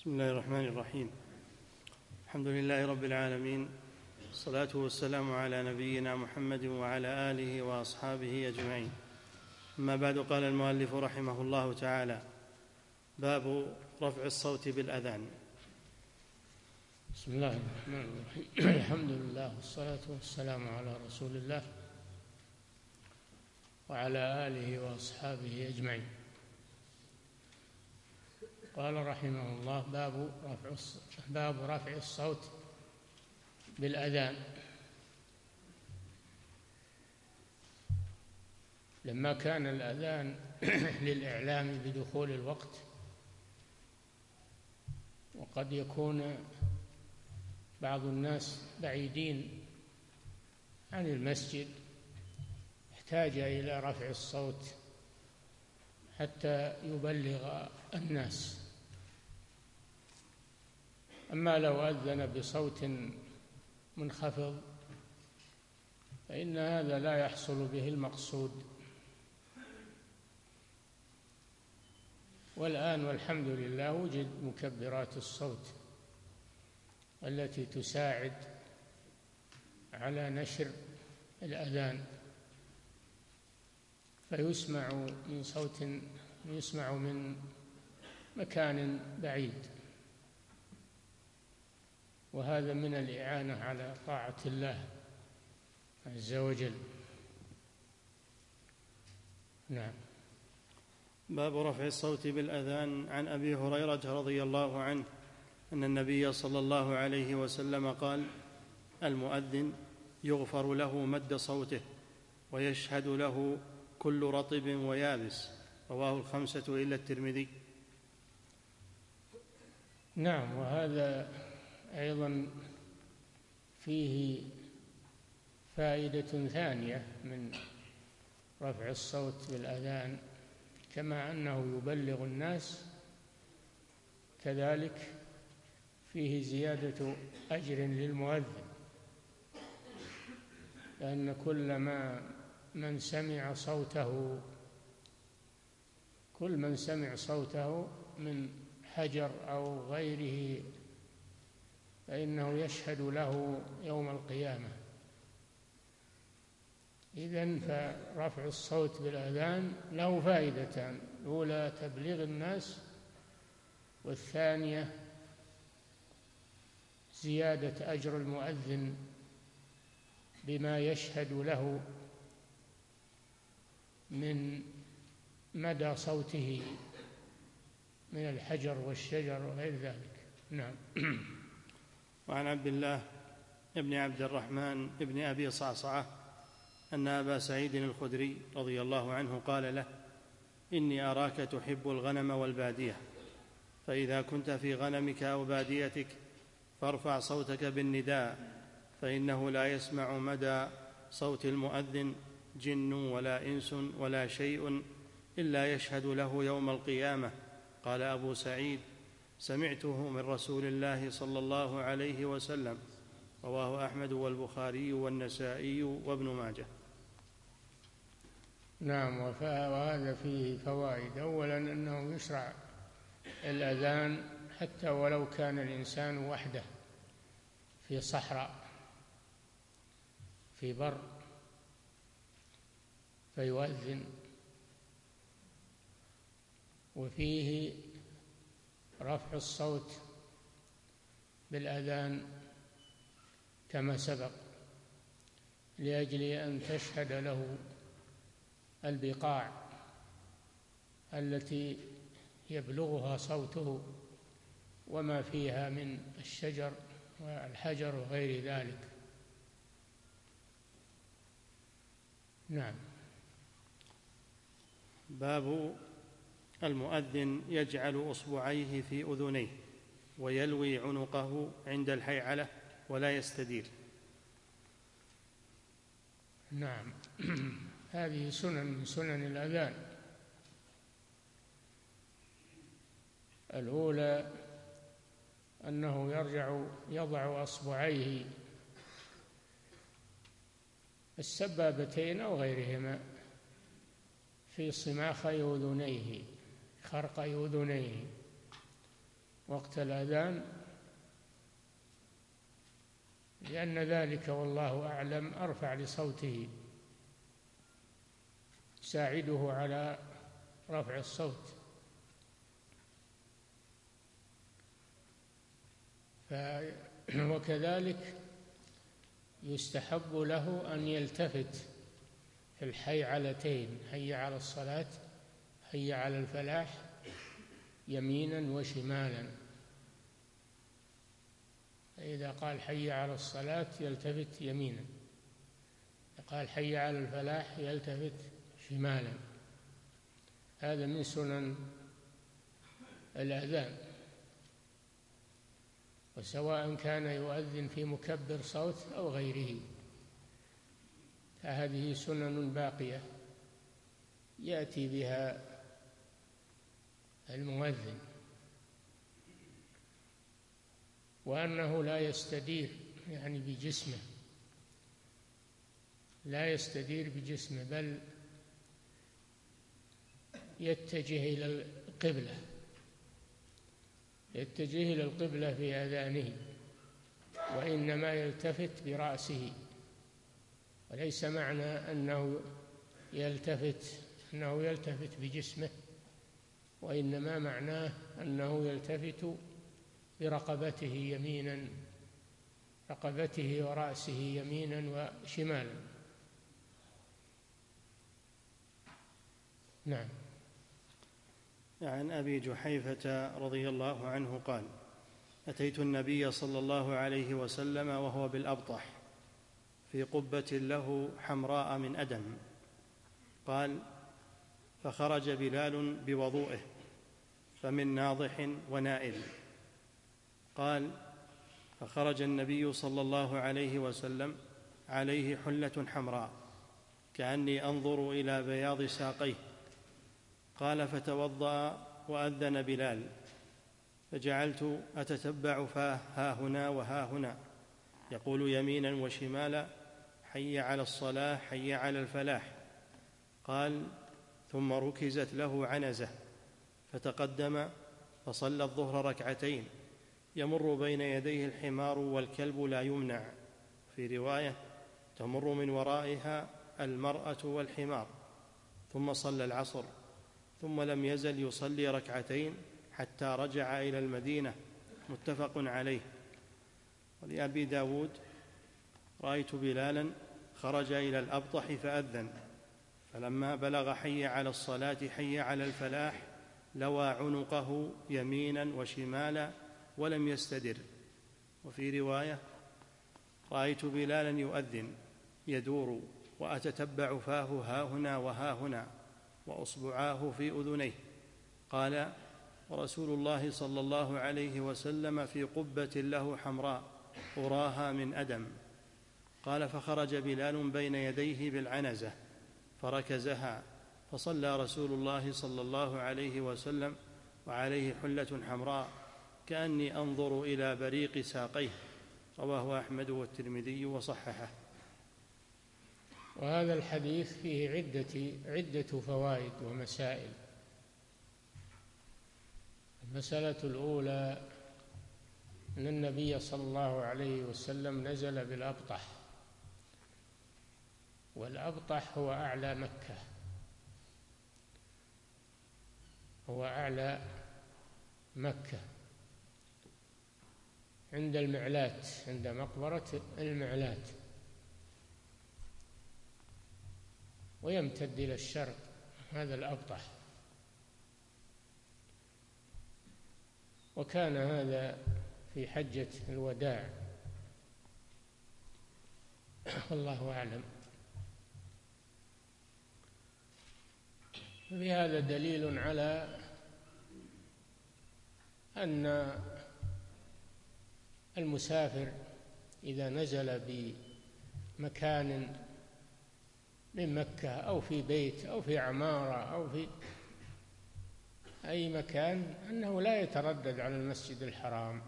بسم الله الرحمن الرحيم. الحمد لله رب العالمين، الصلاة والسلام على نبينا محمد وعلى آله وأصحابه أجمعين. أما بعد، قال المؤلف رحمه الله تعالى: باب رفع الصوت بالأذان. بسم الله الرحمن الرحيم. الحمد لله والصلاة والسلام على رسول الله وعلى آله وأصحابه أجمعين. قال رحمه الله: باب رفع الصوت بالأذان. لما كان الأذان للإعلام بدخول الوقت، وقد يكون بعض الناس بعيدين عن المسجد، احتاج إلى رفع الصوت حتى يبلغ الناس. أما لو أذن بصوت منخفض فإن هذا لا يحصل به المقصود. والآن والحمد لله وجد مكبرات الصوت التي تساعد على نشر الأذان، فيسمع من صوت يسمع من مكان بعيد، وهذا من الإعانة على طاعة الله عز وجل. نعم. باب رفع الصوت بالأذان. عن أبي هريرة رضي الله عنه أن النبي صلى الله عليه وسلم قال: المؤذن يغفر له مد صوته ويشهد له كل رطب ويابس. رواه الخمسة إلا الترمذي. نعم. وهذا أيضا فيه فائدة ثانية من رفع الصوت بالأذان، كما أنه يبلغ الناس، كذلك فيه زيادة أجر للمؤذن، لأن كل من سمع صوته من حجر أو غيره فإنه يشهد له يوم القيامة. إذن فرفع الصوت بالأذان له فائدتان: الأولى تبليغ الناس، والثانية زيادة أجر المؤذن بما يشهد له من مدى صوته من الحجر والشجر وغير ذلك. نعم. وعن عبد الله بن عبد الرحمن بن أبي صعصعة أن أبا سعيد الخدري رضي الله عنه قال له: إني أراك تحب الغنم والبادية، فإذا كنت في غنمك أو باديتك فارفع صوتك بالنداء، فإنه لا يسمع مدى صوت المؤذن جن ولا إنس ولا شيء إلا يشهد له يوم القيامة. قال أبو سعيد: سمعته من رسول الله صلى الله عليه وسلم. رواه أحمد والبخاري والنسائي وابن ماجه. نعم. وهذا فيه فوائد. أولا أنه يشرع الأذان حتى ولو كان الإنسان وحده في صحراء في بر فيؤذن. وفيه رفع الصوت بالأذان كما سبق، لأجل أن تشهد له البقاع التي يبلغها صوته وما فيها من الشجر والحجر وغير ذلك. نعم. باب المؤذن يجعل أصبعيه في أذنيه ويلوي عنقه عند الحيعلة ولا يستدير. نعم. هذه سنن من سنن الأذان. الأولى أنه يضع أصبعيه السبابتين أو غيرهما في صماخي أذنيه، خرقي أذنيه، وقت الأذان، لأن ذلك والله أعلم أرفع لصوته، ساعده على رفع الصوت. وكذلك يستحب له أن يلتفت في الحيعلتين، حي على الصلاة، حي على الفلاح، يمينا وشمالا. فإذا قال حي على الصلاة يلتفت يمينا، قال حي على الفلاح يلتفت شمالا. هذا من سنن الأذان، وسواء كان يؤذن في مكبر صوت أو غيره، فهذه سنن باقية يأتي بها المؤذن. وأنه لا يستدير يعني بجسمه، لا يستدير بجسمه، بل يتجه إلى القبلة، يتجه إلى القبلة في أذانه، وإنما يلتفت برأسه، وليس معنى أنه يلتفت بجسمه، وإنما معناه أنه يلتفت برقبته يمينا، رقبته ورأسه يمينا وشمالا. نعم. عن أبي جحيفة رضي الله عنه قال: أتيت النبي صلى الله عليه وسلم وهو بالأبطح في قبة له حمراء من أدم. قال: فخرج بلال بوضوئه، فمن ناضح ونائل. قال: فخرج النبي صلى الله عليه وسلم عليه حلة حمراء كأني أنظر إلى بياض ساقيه. قال: فتوضأ وأذن بلال، فجعلت أتتبع فاه ها هنا وها هنا، يقول يمينا وشمالا: حي على الصلاة، حي على الفلاح. قال: ثم ركزت له عنزة فتقدم فصلى الظهر ركعتين، يمر بين يديه الحمار والكلب لا يمنع، في رواية: تمر من ورائها المرأة والحمار. ثم صلى العصر، ثم لم يزل يصلي ركعتين حتى رجع إلى المدينة، متفق عليه. ولأبي داود: رأيت بلالا خرج إلى الأبطح فأذن، فلما بلغ حي على الصلاة حي على الفلاح لوى عنقه يمينا وشمالا ولم يستدر. وفي رواية: رأيت بلالا يؤذن يدور وأتتبع فاه ها هنا وها هنا وأصبعاه في أذنيه. قال: ورسول الله صلى الله عليه وسلم في قبة له حمراء أراها من أدم. قال: فخرج بلال بين يديه بالعنزة فركزها، فصلى رسول الله صلى الله عليه وسلم وعليه حلة حمراء كأني أنظر إلى بريق ساقيه. رواه أحمد والترمذي وصححه. وهذا الحديث فيه عدة فوائد ومسائل. المسألة الأولى أن النبي صلى الله عليه وسلم نزل بالأبطح، والأبطح هو أعلى مكة، هو أعلى مكة عند المعلات، عند مقبرة المعلات، ويمتد إلى الشرق. هذا الأبطح. وكان هذا في حجة الوداع، والله أعلم. بهذا دليل على أن المسافر إذا نزل بمكان من مكة أو في بيت أو في عمارة أو في أي مكان أنه لا يتردد على المسجد الحرام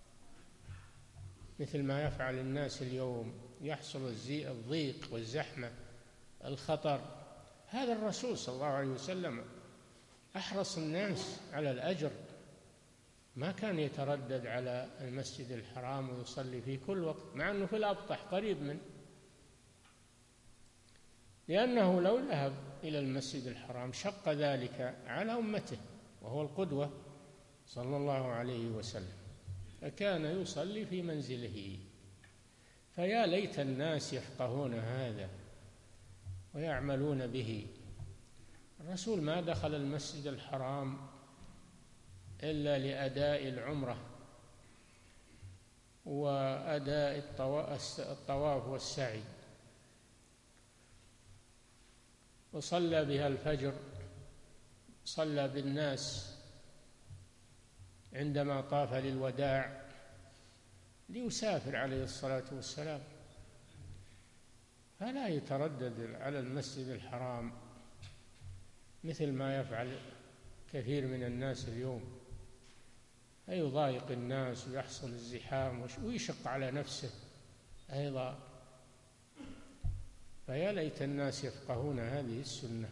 مثل ما يفعل الناس اليوم، يحصل الضيق والزحمة، الخطر. هذا الرسول صلى الله عليه وسلم أحرص الناس على الأجر ما كان يتردد على المسجد الحرام ويصلي فيه كل وقت، مع أنه في الأبطح قريب منه، لأنه لو ذهب إلى المسجد الحرام شق ذلك على أمته، وهو القدوة صلى الله عليه وسلم، فكان يصلي في منزله. فيا ليت الناس يفقهون هذا ويعملون به. الرسول ما دخل المسجد الحرام إلا لأداء العمرة وأداء الطواف والسعي، وصلى بها الفجر، صلى بالناس عندما طاف للوداع ليسافر عليه الصلاة والسلام، فلا يتردد على المسجد الحرام مثل ما يفعل كثير من الناس اليوم، فيضايق الناس ويحصل الزحام ويشق على نفسه أيضا. فيا ليت الناس يفقهون هذه السنة.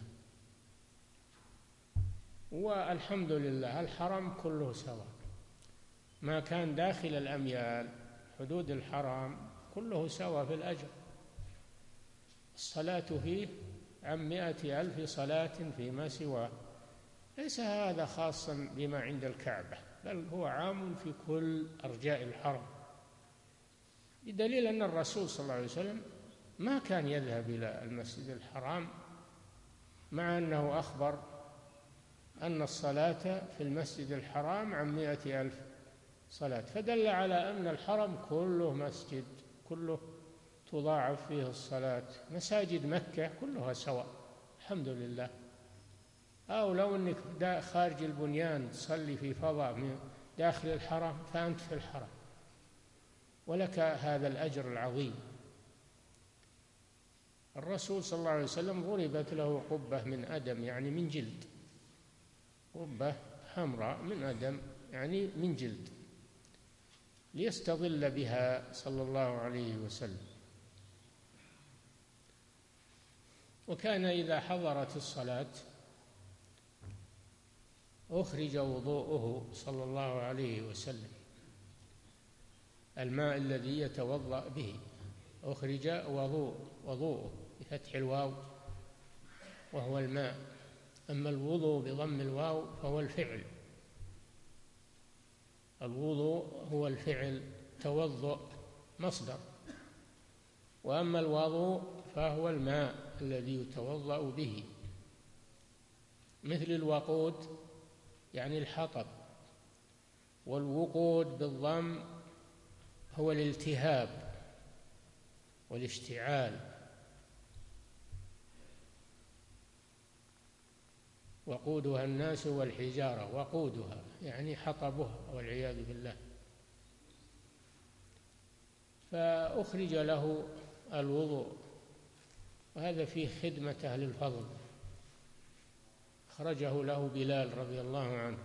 والحمد لله الحرم كله سواء، ما كان داخل الأميال حدود الحرام كله سواء في الأجر. الصلاة فيه عن 100,000 صلاة فيما سواه، ليس هذا خاصا بما عند الكعبة، بل هو عام في كل أرجاء الحرم، بدليل أن الرسول صلى الله عليه وسلم ما كان يذهب إلى المسجد الحرام، مع أنه أخبر أن الصلاة في المسجد الحرام عن 100,000 صلاة، فدل على أن الحرم كله مسجد، كله تضاعف فيه الصلاة. مساجد مكة كلها سواء الحمد لله. أو لو أنك خارج البنيان تصلي في فضاء من داخل الحرم فأنت في الحرم ولك هذا الأجر العظيم. الرسول صلى الله عليه وسلم ضربت له قبة من أدم، يعني من جلد، قبة حمراء من أدم يعني من جلد، ليستظل بها صلى الله عليه وسلم. وكان إذا حضرت الصلاة أخرج وضوءه صلى الله عليه وسلم، الماء الذي يتوضأ به أخرج وضوءه بفتح الواو وهو الماء، أما الوضوء بضم الواو فهو الفعل، الوضوء هو الفعل، توضؤ مصدر، وأما الوضوء فهو الماء الذي يتوضأ به، مثل الوقود يعني الحطب، والوقود بالضم هو الالتهاب والاشتعال. وقودها الناس والحجارة، وقودها يعني حطبها والعياذ بالله. فأخرج له الوضوء، وهذا فيه خدمة أهل الفضل، أخرجه له بلال رضي الله عنه،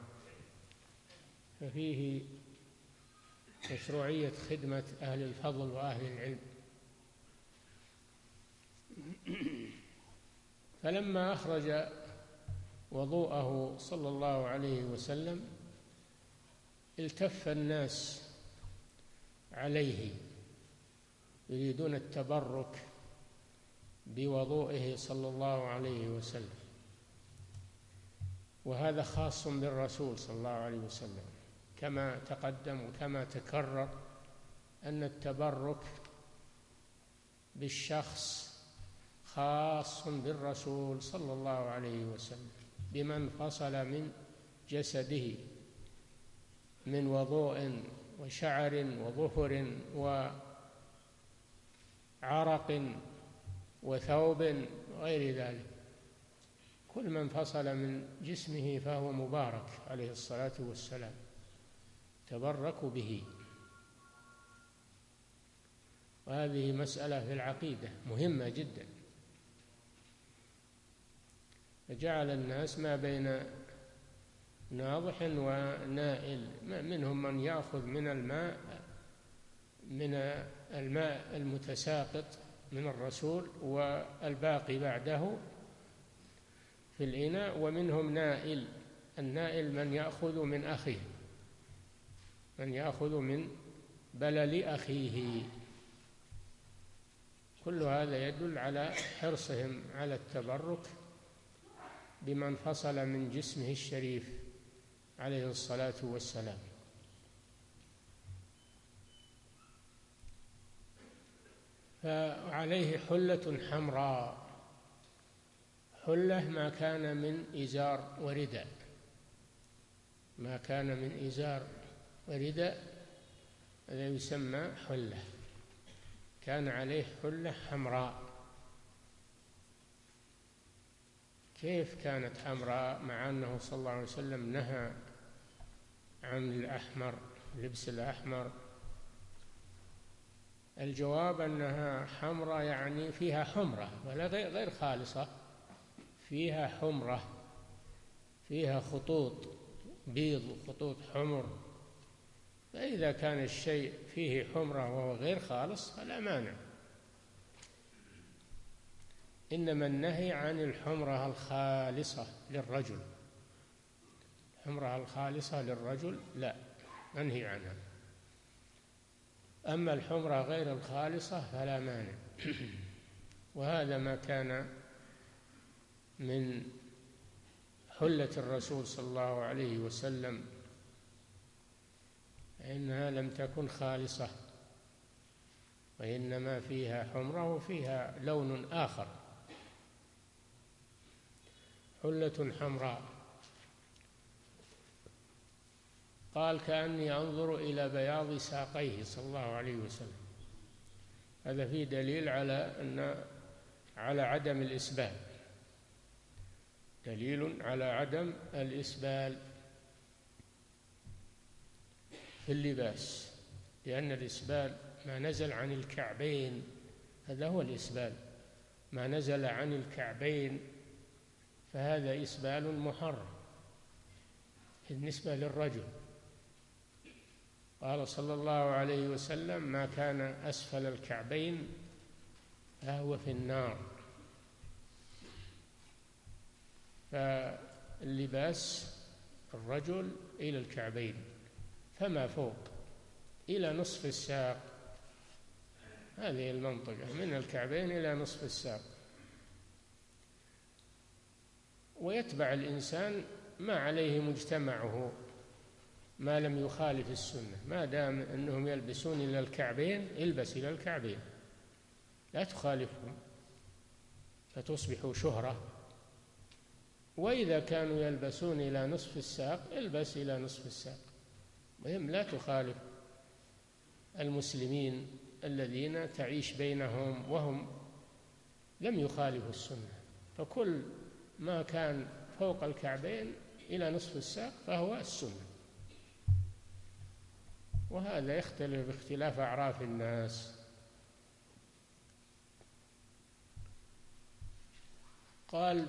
ففيه مشروعية خدمة أهل الفضل وأهل العلم. فلما أخرج وضوءه صلى الله عليه وسلم التف الناس عليه يريدون التبرك بوضوئه صلى الله عليه وسلم، وهذا خاص بالرسول صلى الله عليه وسلم، كما تقدم وكما تكرر أن التبرك بالشخص خاص بالرسول صلى الله عليه وسلم، بمن فصل من جسده من وضوء وشعر وظفر وعرق وثوب وغير ذلك، كل من فصل من جسمه فهو مبارك عليه الصلاة والسلام، تبركوا به. وهذه مسألة في العقيدة مهمة جدا، فجعل الناس ما بين ناضح ونائل، منهم من يأخذ من الماء المتساقط من الرسول والباقي بعده في الإناء، ومنهم نائل، النائل من يأخذ من أخيه أن يأخذ من بلل أخيه. كل هذا يدل على حرصهم على التبرك بما انفصل من جسمه الشريف عليه الصلاة والسلام. فعليه حلة حمراء، حلة ما كان من إزار ورداء، ما كان من إزار ورداء هذا يسمى حلة. كان عليه حلة حمراء. كيف كانت حمراء مع أنه صلى الله عليه وسلم نهى عن الأحمر، لبس الأحمر؟ الجواب أنها حمراء يعني فيها حمرة، ولا غير خالصة، فيها حمرة، فيها خطوط بيض وخطوط حمر. فإذا كان الشيء فيه حمرة وهو غير خالص فلا مانع. إنما النهي عن الحمرة الخالصة للرجل، الحمرة الخالصة للرجل لا، منهي عنها. أما الحمرة غير الخالصة فلا مانع. وهذا ما كان من حلة الرسول صلى الله عليه وسلم، إنها لم تكن خالصة، وإنما فيها حمرة وفيها لون آخر. حلة حمراء. قال كأني أنظر إلى بياض ساقيه صلى الله عليه وسلم. هذا فيه دليل على عدم الإسبال، دليل على عدم الإسبال في اللباس، لأن الإسبال ما نزل عن الكعبين، هذا هو الإسبال. ما نزل عن الكعبين فهذا إسبال محرم بالنسبة للرجل. قال صلى الله عليه وسلم ما كان أسفل الكعبين فهو في النار. فاللباس الرجل إلى الكعبين، فما فوق إلى نصف الساق، هذه المنطقة من الكعبين إلى نصف الساق. ويتبع الإنسان ما عليه مجتمعه ما لم يخالف السنة. ما دام أنهم يلبسون إلى الكعبين البس إلى الكعبين، لا تخالفهم فتصبح شهرة. وإذا كانوا يلبسون إلى نصف الساق البس إلى نصف الساق، مهم لا تخالف المسلمين الذين تعيش بينهم وهم لم يخالفوا السنة. فكل ما كان فوق الكعبين إلى نصف الساق فهو السنة. وهذا يختلف باختلاف أعراف الناس. قال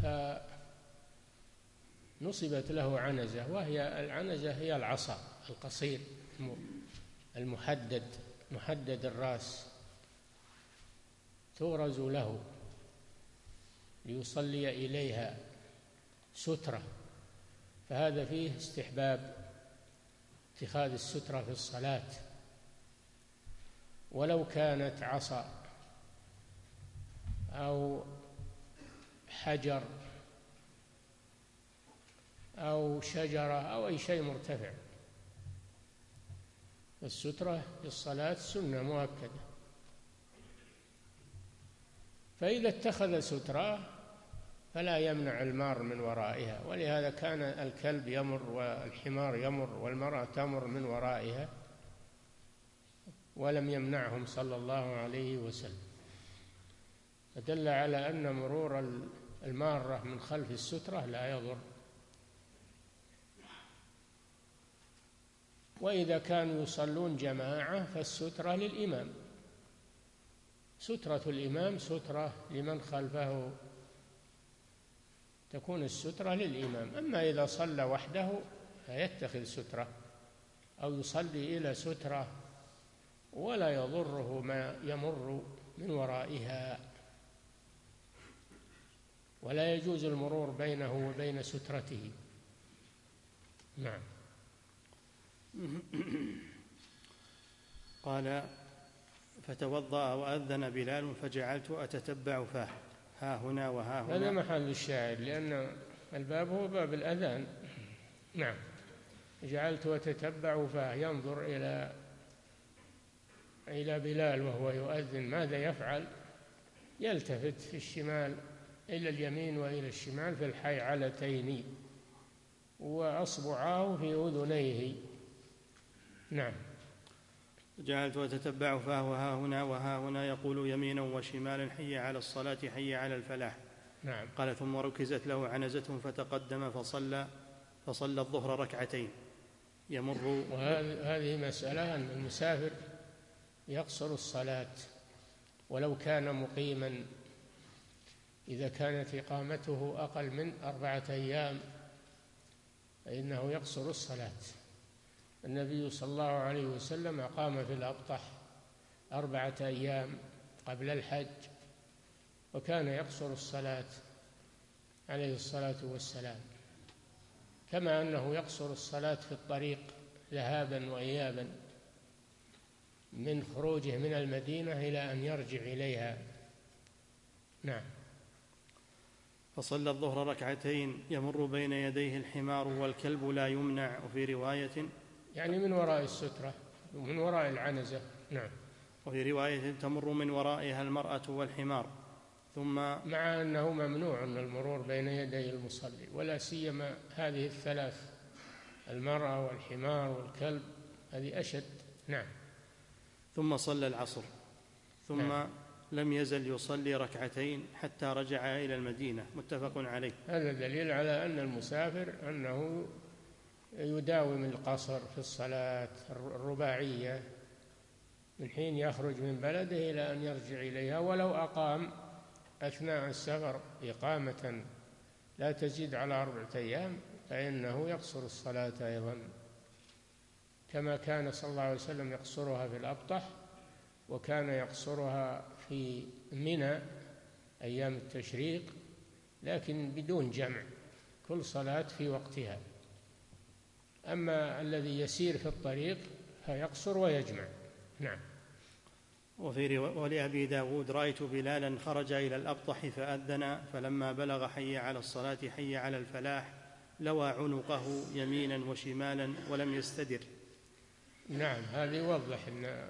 فنصبت له عنزة، وهي العنزة هي العصا القصير محدد الرأس، تغرز له ليصلي إليها سترة. فهذا فيه استحباب اتخاذ السترة في الصلاة، ولو كانت عصا أو حجر أو شجرة أو أي شيء مرتفع. السترة في الصلاة سنة مؤكدة. فإذا اتخذ سترة فلا يمنع المار من ورائها، ولهذا كان الكلب يمر والحمار يمر والمرأة تمر من ورائها ولم يمنعهم صلى الله عليه وسلم. فدل على أن مرور المارة من خلف السترة لا يضر. وإذا كانوا يصلون جماعة فالسترة للإمام، سترة الإمام سترة لمن خلفه، تكون السترة للإمام. أما إذا صلى وحده فيتخذ سترة أو يصلي إلى سترة ولا يضره ما يمر من ورائها، ولا يجوز المرور بينه وبين سترته. نعم. قال: فتوضأ وأذن بلال فجعلت أتتبع فاه ها هنا وها هنا. هذا محل الشاهد، لأن الباب هو باب الأذان. نعم. جعلت أتتبع فاه، ينظر إلى بلال وهو يؤذن ماذا يفعل، يلتفت في الشمال إلى اليمين وإلى الشمال في الحيعلتين وأصبعاه في أذنيه. نعم. جعلت أتتبع فاه ها هنا وها هنا يقول يمينا وشمالا: حي على الصلاة حي على الفلاح. نعم. قال: ثم ركزت له عنزة فتقدم فصلى الظهر ركعتين يمر. وهذه مسألة أن المسافر يقصر الصلاة ولو كان مقيما، إذا كانت إقامته أقل من 4 أيام فإنه يقصر الصلاة. النبي صلى الله عليه وسلم أقام في الأبطح 4 أيام قبل الحج، وكان يقصر الصلاة عليه الصلاة والسلام، كما أنه يقصر الصلاة في الطريق ذهابا وإيابا من خروجه من المدينة إلى أن يرجع إليها. نعم. فصلى الظهر ركعتين يمر بين يديه الحمار والكلب لا يمنع. وفي رواية يعني من وراء السترة ومن وراء العنزة. نعم. وفي رواية تمر من ورائها المرأة والحمار. ثم مع أنه ممنوع المرور بين يدي المصلي، ولا سيما هذه الثلاث، المرأة والحمار والكلب، هذه أشد. نعم. ثم صلى العصر ثم نعم. لم يزل يصلي ركعتين حتى رجع إلى المدينة. متفق عليه. هذا دليل على أن المسافر أنه يداوم القصر في الصلاة الرباعية من حين يخرج من بلده إلى أن يرجع إليها، ولو أقام أثناء السفر إقامة لا تزيد على 4 أيام فإنه يقصر الصلاة أيضا، كما كان صلى الله عليه وسلم يقصرها في الأبطح، وكان يقصرها في منى أيام التشريق، لكن بدون جمع، كل صلاة في وقتها. أما الذي يسير في الطريق فيقصر ويجمع. نعم. ولأبي داود: رأيت بلالا خرج إلى الأبطح فأذن، فلما بلغ حي على الصلاة حي على الفلاح لوى عنقه يمينا وشمالا ولم يستدر. نعم. هذا يوضح أن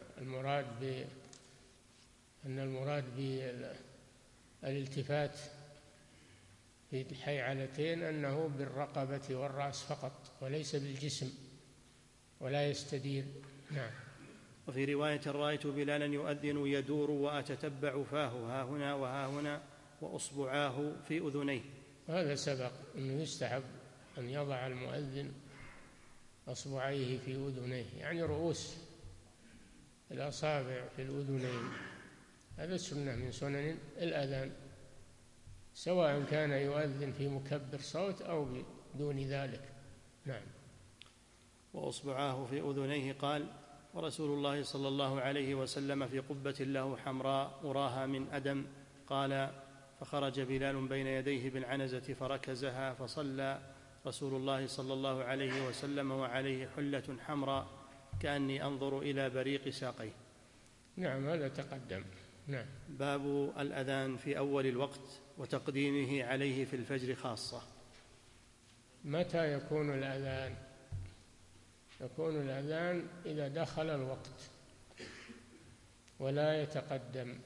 المراد بالالتفات في الحيعلتين أنه بالرقبة والرأس فقط وليس بالجسم، ولا يستدير. نعم. وفي رواية: رأيت بلالا يؤذن يدور وأتتبع فاه ها هنا وها هنا وأصبعاه في أذنيه. وهذا سبق أنه يستحب أن يضع المؤذن أصبعيه في أذنيه، يعني رؤوس الأصابع في الأذنين. هذا سنة من سنن الأذان، سواء كان يؤذن في مكبر صوت أو بدون ذلك. نعم. وأصبعاه في أذنيه. قال: ورسول الله صلى الله عليه وسلم في قبة له حمراء أراها من أدم. قال: فخرج بلال بين يديه بالعنزة فركزها، فصلى رسول الله صلى الله عليه وسلم وعليه حلة حمراء كأني أنظر إلى بريق ساقيه. نعم. هذا تقدم. نعم. باب الأذان في أول الوقت وتقديمه عليه في الفجر خاصة. متى يكون الأذان؟ يكون الأذان إذا دخل الوقت، ولا يتقدم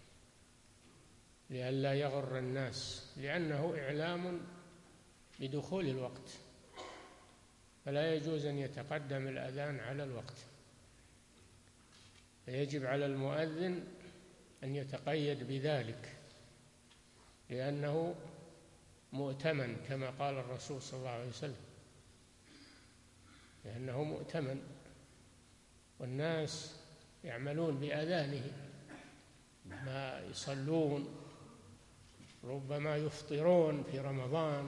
لئلا يغر الناس، لأنه إعلام بدخول الوقت، فلا يجوز أن يتقدم الأذان على الوقت. فيجب على المؤذن أن يتقيد بذلك، لأنه مؤتمن كما قال الرسول صلى الله عليه وسلم، لأنه مؤتمن، والناس يعملون بأذانه، ما يصلون، ربما يفطرون في رمضان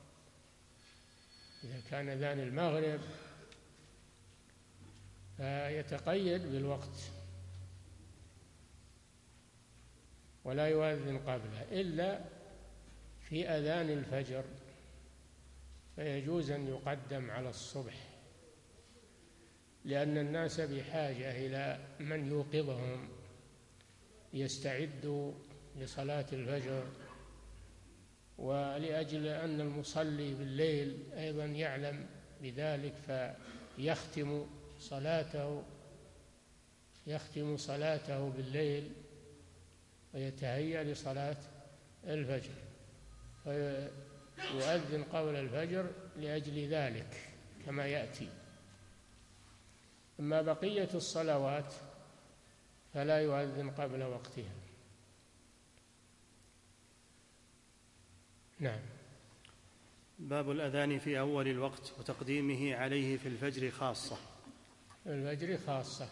إذا كان أذان المغرب، فيتقيد بالوقت ولا يؤذن قبله إلا في أذان الفجر، فيجوز أن يقدم على الصبح، لأن الناس بحاجة إلى من يوقظهم ليستعدوا لصلاة الفجر، ولأجل أن المصلي بالليل أيضا يعلم بذلك فيختم صلاته بالليل ويتهيأ لصلاة الفجر، فيؤذن قبل الفجر لأجل ذلك كما يأتي. أما بقية الصلوات فلا يؤذن قبل وقتها. نعم. باب الأذان في أول الوقت وتقديمه عليه في الفجر خاصة. الفجر خاصة.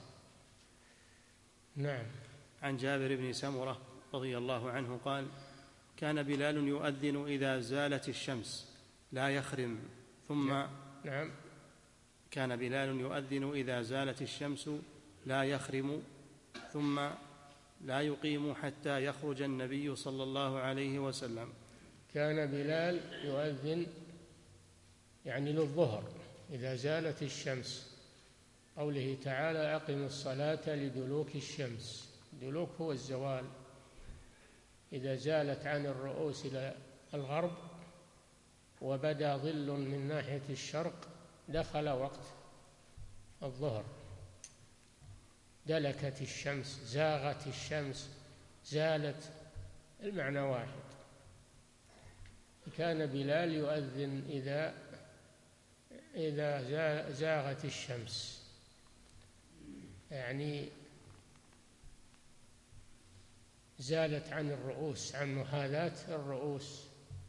نعم. عن جابر بن سمرة رضي الله عنه قال: كان بلال يؤذن إذا زالت الشمس لا يخرم ثم نعم. كان بلال يؤذن إذا زالت الشمس لا يخرم ثم لا يقيم حتى يخرج النبي صلى الله عليه وسلم. كان بلال يؤذن يعني للظهر إذا زالت الشمس، قوله تعالى: أقم الصلاة لدلوك الشمس. دلوك هو الزوال، إذا زالت عن الرؤوس إلى الغرب وبدا ظل من ناحية الشرق دخل وقت الظهر. دلكت الشمس، زاغت الشمس، زالت، المعنى واحد. كان بلال يؤذن إذا زاغت الشمس، يعني زالت عن الرؤوس، عن محاذاة الرؤوس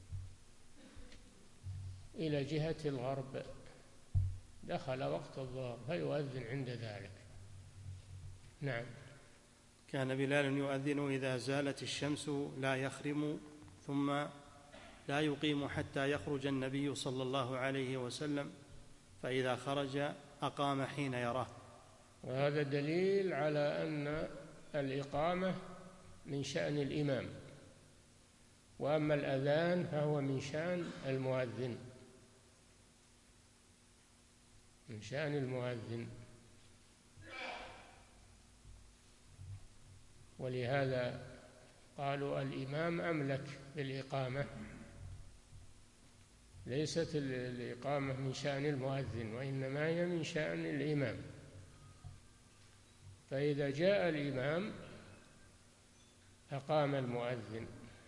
إلى جهة الغرب، دخل وقت الظهر فيؤذن عند ذلك. نعم. كان بلال يؤذن إذا زالت الشمس لا يخرم ثم لا يقيم حتى يخرج النبي صلى الله عليه وسلم، فإذا خرج أقام حين يراه. وهذا دليل على أن الإقامة من شأن الإمام، وأما الأذان فهو من شأن المؤذن، من شأن المؤذن. ولهذا قالوا الإمام أملك بالإقامة، ليست الإقامة من شأن المؤذن، وإنما هي من شأن الإمام. فإذا جاء الإمام أقام المؤذن،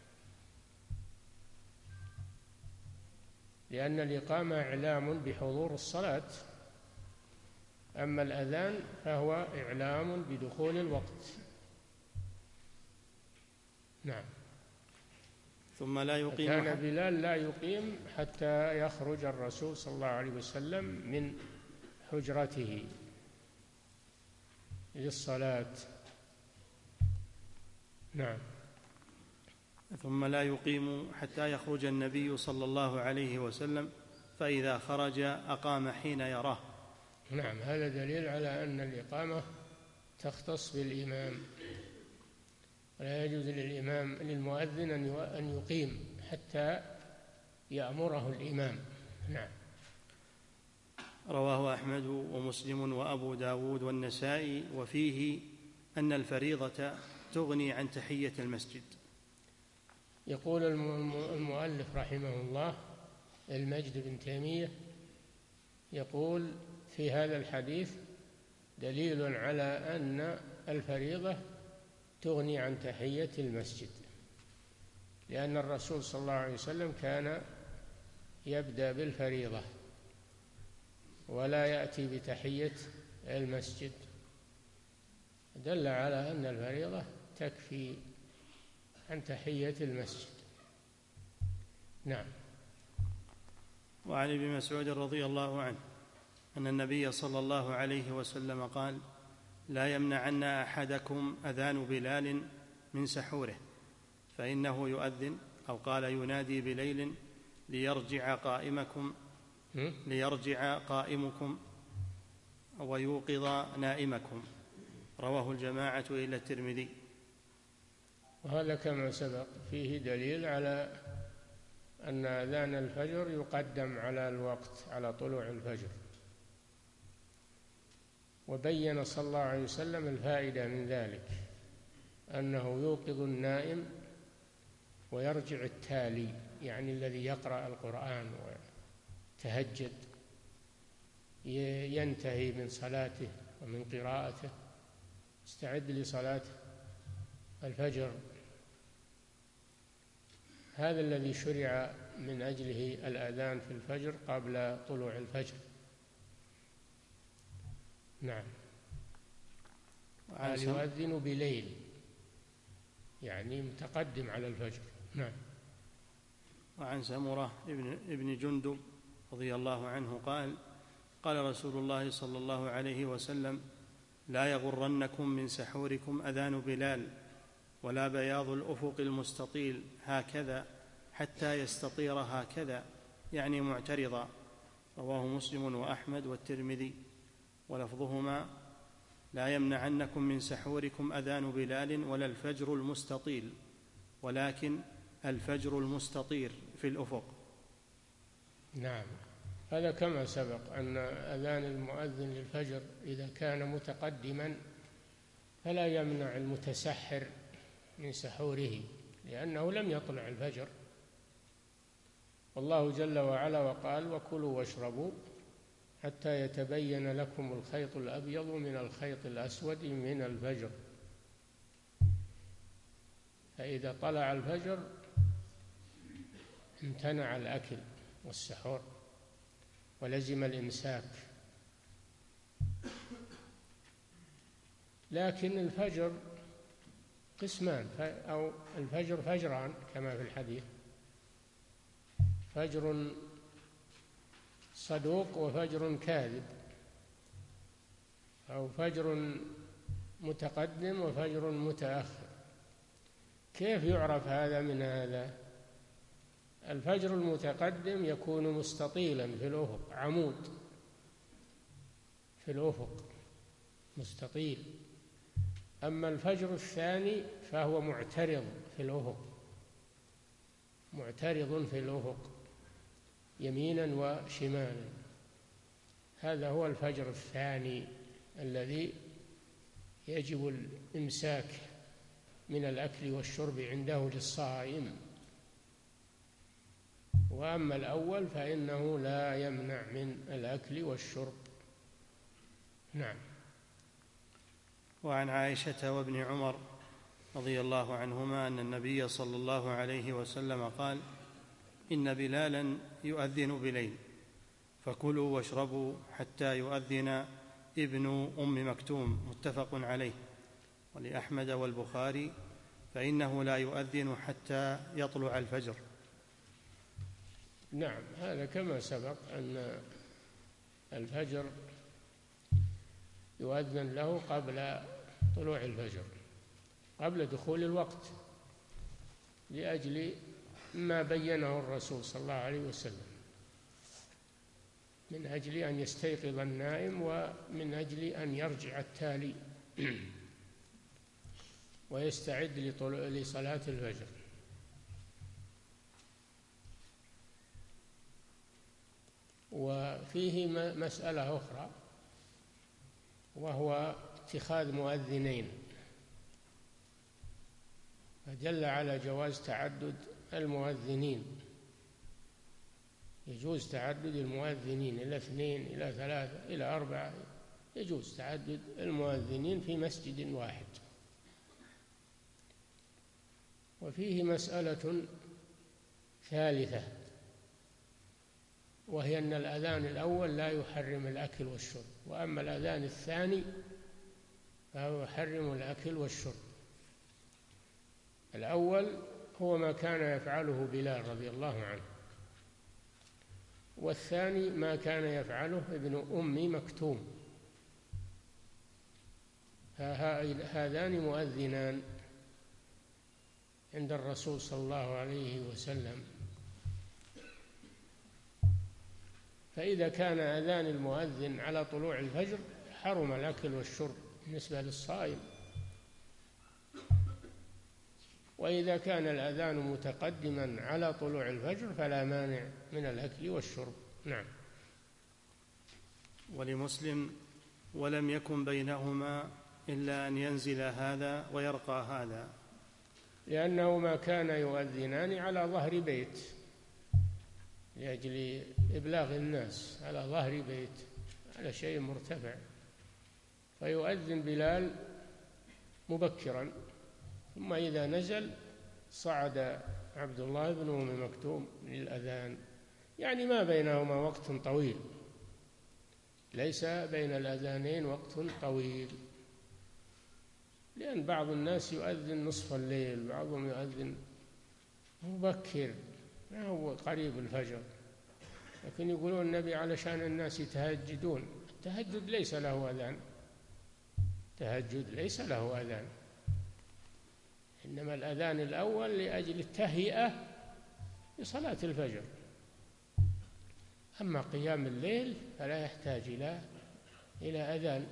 لأن الإقامة إعلام بحضور الصلاة، أما الأذان فهو إعلام بدخول الوقت. نعم. ثم لا يقيم. كان بلال لا يقيم حتى يخرج الرسول صلى الله عليه وسلم من حجرته للصلاة. نعم. ثم لا يقيم حتى يخرج النبي صلى الله عليه وسلم، فإذا خرج أقام حين يراه. نعم. هذا دليل على أن الإقامة تختص بالإمام، ولا يجوز للمؤذن أن يقيم حتى يأمره الإمام. نعم. رواه أحمد ومسلم وأبو داود والنسائي، وفيه أن الفريضة تغني عن تحية المسجد. يقول المؤلف رحمه الله المجد بن تيمية، يقول في هذا الحديث دليل على أن الفريضة تغني عن تحية المسجد، لأن الرسول صلى الله عليه وسلم كان يبدأ بالفريضة ولا يأتي بتحية المسجد، دل على أن الفريضة تكفي عن تحية المسجد. نعم. وعن ابن مسعود رضي الله عنه أن النبي صلى الله عليه وسلم قال: لا يمنعن أحدكم أذان بلال من سحوره، فإنه يؤذن، أو قال ينادي بليل ليرجع قائمكم ويوقظ نائمكم. رواه الجماعة إلا الترمذي. وهذا كما سبق فيه دليل على أن أذان الفجر يقدم على الوقت، على طلوع الفجر. وبين صلى الله عليه وسلم الفائدة من ذلك، أنه يوقظ النائم ويرجع التالي، يعني الذي يقرأ القرآن ويتهجد ينتهي من صلاته ومن قراءته، يستعد لصلاة الفجر. هذا الذي شرع من أجله الأذان في الفجر قبل طلوع الفجر. نعم. قال يؤذن بليل، يعني متقدم على الفجر. نعم. وعن سمرة ابن جندب رضي الله عنه قال: قال رسول الله صلى الله عليه وسلم: لا يغرنكم من سحوركم أذان بلال، ولا بياض الأفق المستطيل هكذا حتى يستطير هكذا، يعني معترضا. رواه مسلم وأحمد والترمذي، ولفظهما: لا يمنعنكم من سحوركم أذان بلال ولا الفجر المستطيل، ولكن الفجر المستطير في الأفق. نعم، هذا كما سبق أن أذان المؤذن للفجر إذا كان متقدما فلا يمنع المتسحر من سحوره، لأنه لم يطلع الفجر. والله جل وعلا وقال: وكلوا واشربوا حتى يتبين لكم الخيط الأبيض من الخيط الأسود من الفجر. فإذا طلع الفجر امتنع الأكل والسحور ولزم الإمساك. لكن الفجر قسمان، أو الفجر فجران كما في الحديث: فجر صدوق وفجر كاذب، أو فجر متقدم وفجر متأخر. كيف يعرف هذا من هذا؟ الفجر المتقدم يكون مستطيلا في الأفق، عمود في الأفق مستطيل. أما الفجر الثاني فهو معترض في الأفق، معترض في الأفق يمينا وشمالا. هذا هو الفجر الثاني الذي يجب الإمساك من الأكل والشرب عنده للصائم. وأما الأول فإنه لا يمنع من الأكل والشرب. نعم. وعن عائشة وابن عمر رضي الله عنهما أن النبي صلى الله عليه وسلم قال: إن بلالا يؤذن بليل، فكلوا واشربوا حتى يؤذن ابن أم مكتوم. متفق عليه. ولأحمد والبخاري: فإنه لا يؤذن حتى يطلع الفجر. نعم، هذا كما سبق أن الفجر يؤذن له قبل طلوع الفجر، قبل دخول الوقت، لأجل ما بينه الرسول صلى الله عليه وسلم، من أجل أن يستيقظ النائم، ومن أجل أن يرجع التالي ويستعد لصلاة الفجر. وفيه مسألة أخرى، وهو اتخاذ مؤذنين، فدل على جواز تعدد المؤذنين. يجوز تعدد المؤذنين إلى 2 إلى 3 إلى 4، يجوز تعدد المؤذنين في مسجد واحد. وفيه مسألة ثالثة، وهي أن الأذان الأول لا يحرم الأكل والشرب، وأما الأذان الثاني فهو يحرم الأكل والشرب. الأول هو ما كان يفعله بلال رضي الله عنه، والثاني ما كان يفعله ابن أم مكتوم. هذان مؤذنان عند الرسول صلى الله عليه وسلم. فإذا كان أذان المؤذن على طلوع الفجر حرم الأكل والشرب بالنسبة للصائم، وإذا كان الأذان متقدما على طلوع الفجر فلا مانع من الأكل والشرب. نعم. ولمسلم ولم يكن بينهما إلا أن ينزل هذا ويرقى هذا. لأنهما كان يؤذنان على ظهر بيت لأجل إبلاغ الناس على ظهر بيت على شيء مرتفع، فيؤذن بلال مبكرا، ثم إذا نزل صعد عبد الله بن أم مكتوم للأذان، يعني ما بينهما وقت طويل، ليس بين الأذانين وقت طويل، لأن بعض الناس يؤذن نصف الليل، بعضهم يؤذن مبكر ما هو قريب الفجر، لكن يقولون النبي علشان الناس يتهجدون. التهجد ليس له أذان، التهجد ليس له أذان، إنما الأذان الأول لأجل التهيئة لصلاة الفجر، أما قيام الليل فلا يحتاج إلى أذان.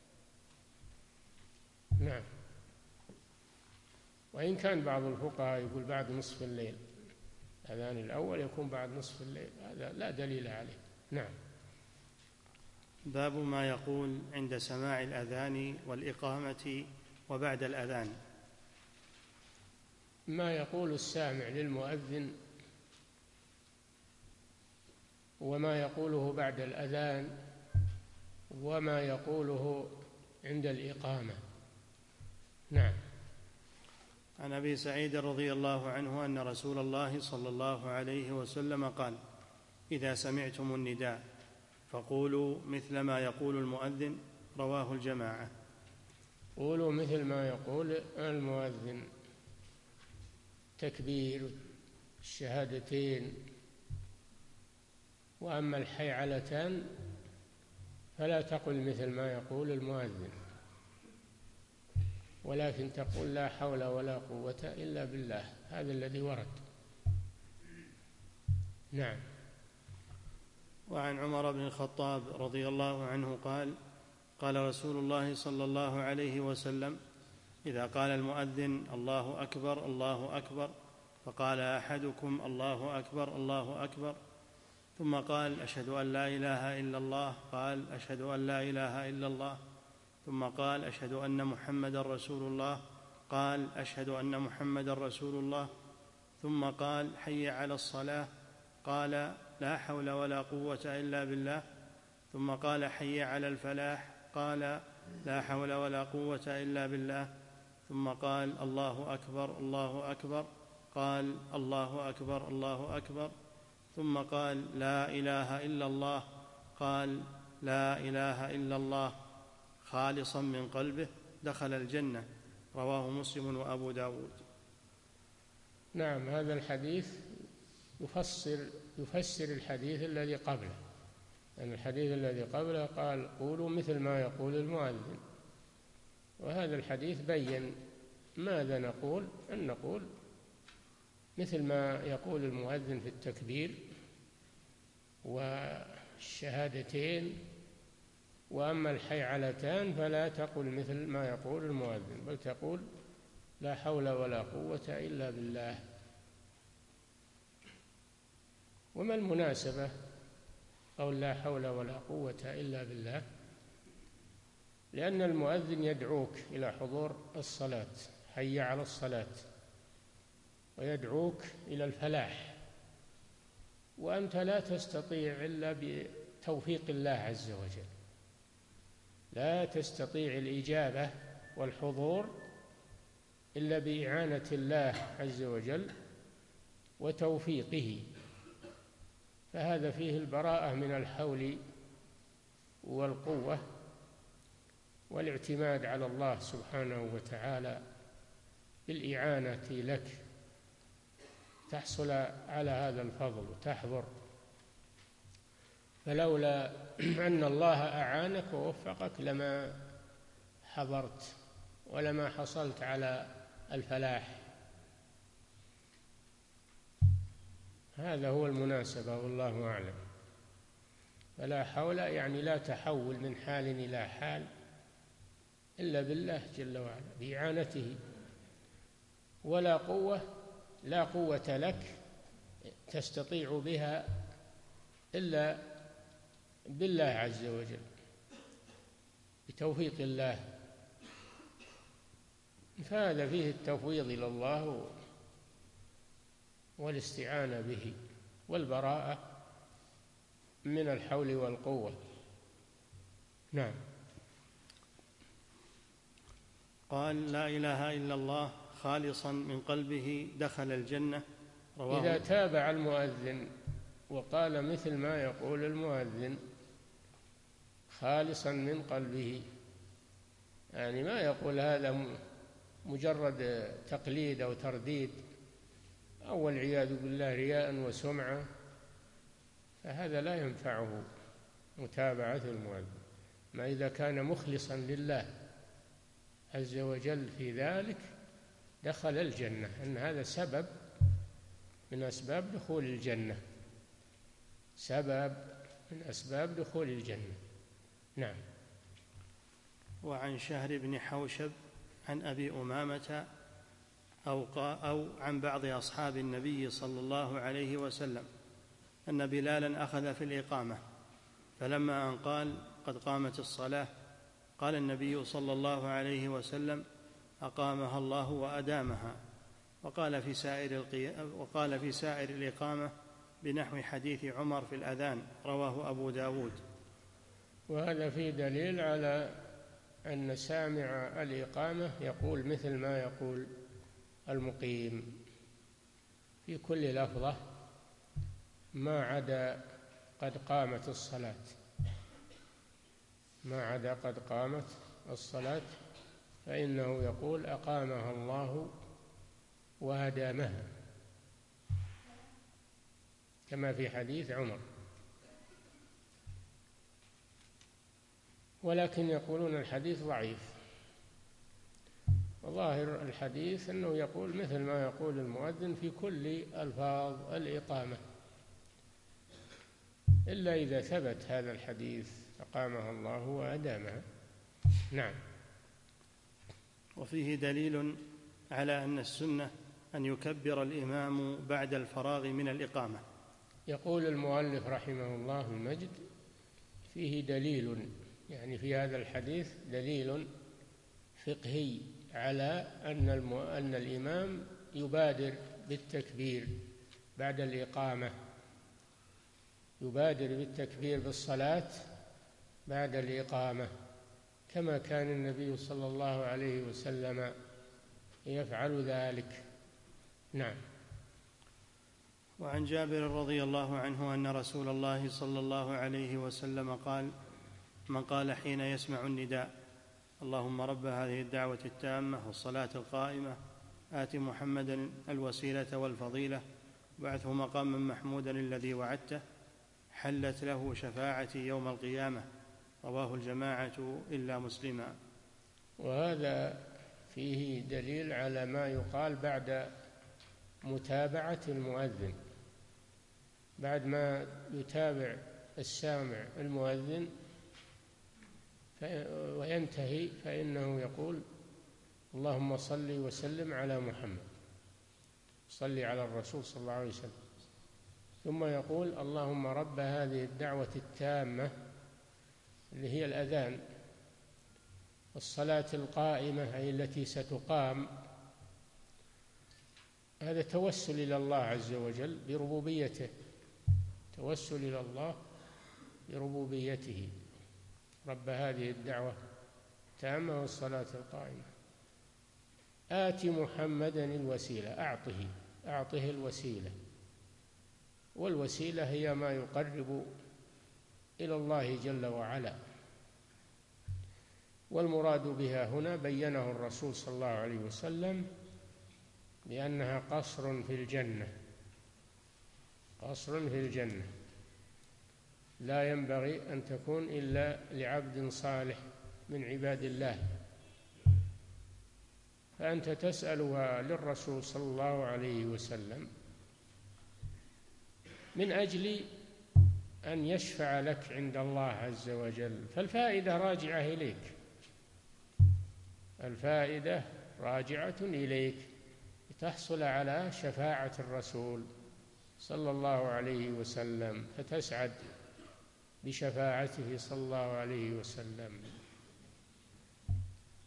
نعم. وإن كان بعض الفقهاء يقول بعد نصف الليل، الأذان الأول يكون بعد نصف الليل، هذا لا دليل عليه. نعم. باب ما يقول عند سماع الأذان والإقامة وبعد الأذان. ما يقول السامع للمؤذن وما يقوله بعد الأذان وما يقوله عند الإقامة. نعم. عن أبي سعيد رضي الله عنه أن رسول الله صلى الله عليه وسلم قال: إذا سمعتم النداء فقولوا مثل ما يقول المؤذن. رواه الجماعة. قولوا مثل ما يقول المؤذن، تكبير الشهادتين، وأما الحيعلتان فلا تقل مثل ما يقول المؤذن، ولكن تقول لا حول ولا قوة إلا بالله، هذا الذي ورد. نعم. وعن عمر بن الخطاب رضي الله عنه قال: قال رسول الله صلى الله عليه وسلم: إذا قال المؤذن الله أكبر الله أكبر، فقال أحدكم الله أكبر الله أكبر، ثم قال أشهد أن لا إله إلا الله، قال أشهد أن لا إله إلا الله، ثم قال أشهد أن محمدا رسول الله، قال أشهد أن محمدا رسول الله، ثم قال حي على الصلاة، قال لا حول ولا قوة إلا بالله، ثم قال حي على الفلاح، قال لا حول ولا قوة إلا بالله، ثم قال الله أكبر الله أكبر، قال الله أكبر الله أكبر، ثم قال لا إله إلا الله، قال لا إله إلا الله، خالصا من قلبه، دخل الجنة. رواه مسلم وأبو داود. نعم. هذا الحديث يفسر الحديث الذي قبله، لأن الحديث الذي قبله قال قولوا مثل ما يقول المؤذن، وهذا الحديث بين ماذا نقول، أن نقول مثل ما يقول المؤذن في التكبير والشهادتين، وأما الحيعلتان فلا تقل مثل ما يقول المؤذن، بل تقول لا حول ولا قوة إلا بالله. وما المناسبة قول لا حول ولا قوة إلا بالله؟ لأن المؤذن يدعوك إلى حضور الصلاة، حي على الصلاة، ويدعوك إلى الفلاح، وأنت لا تستطيع إلا بتوفيق الله عز وجل، لا تستطيع الإجابة والحضور إلا بإعانة الله عز وجل وتوفيقه، فهذا فيه البراءة من الحول والقوة والاعتماد على الله سبحانه وتعالى بالإعانة لك، تحصل على هذا الفضل وتحضر. فلولا أن الله أعانك ووفقك لما حضرت ولما حصلت على الفلاح. هذا هو المناسبة والله أعلم. فلا حول يعني لا تحول من حال إلى حال إلا بالله جل وعلا بإعانته، ولا قوة، لا قوة لك تستطيع بها إلا بالله عز وجل. بتوفيق الله. فهذا فيه التفويض إلى الله والاستعانة به والبراءة من الحول والقوة. نعم. قال: لا إله إلا الله خالصا من قلبه دخل الجنة. رواه. إذا تابع المؤذن وقال مثل ما يقول المؤذن خالصا من قلبه، يعني ما يقول هذا مجرد تقليد أو ترديد أو والعياذ بالله رياء وسمعة، فهذا لا ينفعه متابعة المؤذن. ما إذا كان مخلصا لله عز وجل في ذلك دخل الجنة، أن هذا سبب من أسباب دخول الجنة، سبب من أسباب دخول الجنة. نعم. وعن شهر بن حوشب عن أبي أمامة أو عن بعض أصحاب النبي صلى الله عليه وسلم أن بلالا أخذ في الإقامة، فلما أن قال: قد قامت الصلاة، قال النبي صلى الله عليه وسلم: أقامها الله وأدامها. وقال في سائر الإقامة بنحو حديث عمر في الأذان، رواه أبو داود. وهذا فيه دليل على أن سامع الإقامة يقول مثل ما يقول المقيم في كل لفظة ما عدا قد قامت الصلاة، ما عدا قد قامت الصلاة، فإنه يقول أقامها الله وأدامها، كما في حديث عمر. ولكن يقولون الحديث ضعيف، وظاهر الحديث أنه يقول مثل ما يقول المؤذن في كل ألفاظ الإقامة، إلا إذا ثبت هذا الحديث أقامها الله وأدامها. نعم. وفيه دليل على أن السنة أن يكبر الإمام بعد الفراغ من الإقامة. يقول المؤلف رحمه الله المجد: فيه دليل، يعني في هذا الحديث دليل فقهي على أن الإمام يبادر بالتكبير بعد الإقامة، يبادر بالتكبير بالصلاة بعد الإقامة، كما كان النبي صلى الله عليه وسلم يفعل ذلك. نعم. وعن جابر رضي الله عنه أن رسول الله صلى الله عليه وسلم قال: من قال حين يسمع النداء: اللهم رب هذه الدعوة التامة والصلاة القائمة آت محمدا الوسيلة والفضيلة وابعثه مقاما محمودا الذي وعدته، حلت له شفاعتي يوم القيامة. رواه الجماعة إلا مسلما. وهذا فيه دليل على ما يقال بعد متابعة المؤذن، بعد ما يتابع السامع المؤذن وينتهي فإنه يقول: اللهم صل وسلم على محمد، صل على الرسول صلى الله عليه وسلم، ثم يقول: اللهم رب هذه الدعوة التامة اللي هي الأذان، والصلاة القائمة أي التي ستقام. هذا توسل إلى الله عز وجل بربوبيته، توسل إلى الله بربوبيته، رب هذه الدعوة التامة والصلاة القائمة. آت محمدا الوسيلة، أعطه الوسيلة، والوسيلة هي ما يقرب إلى الله جل وعلا، والمراد بها هنا بينه الرسول صلى الله عليه وسلم بأنها قصر في الجنة، قصر في الجنة لا ينبغي أن تكون إلا لعبد صالح من عباد الله، فأنت تسألها للرسول صلى الله عليه وسلم من أجل أن يشفع لك عند الله عز وجل، فالفائدة راجعة إليك، الفائدة راجعة إليك لتحصل على شفاعة الرسول صلى الله عليه وسلم، فتسعد بشفاعته صلى الله عليه وسلم.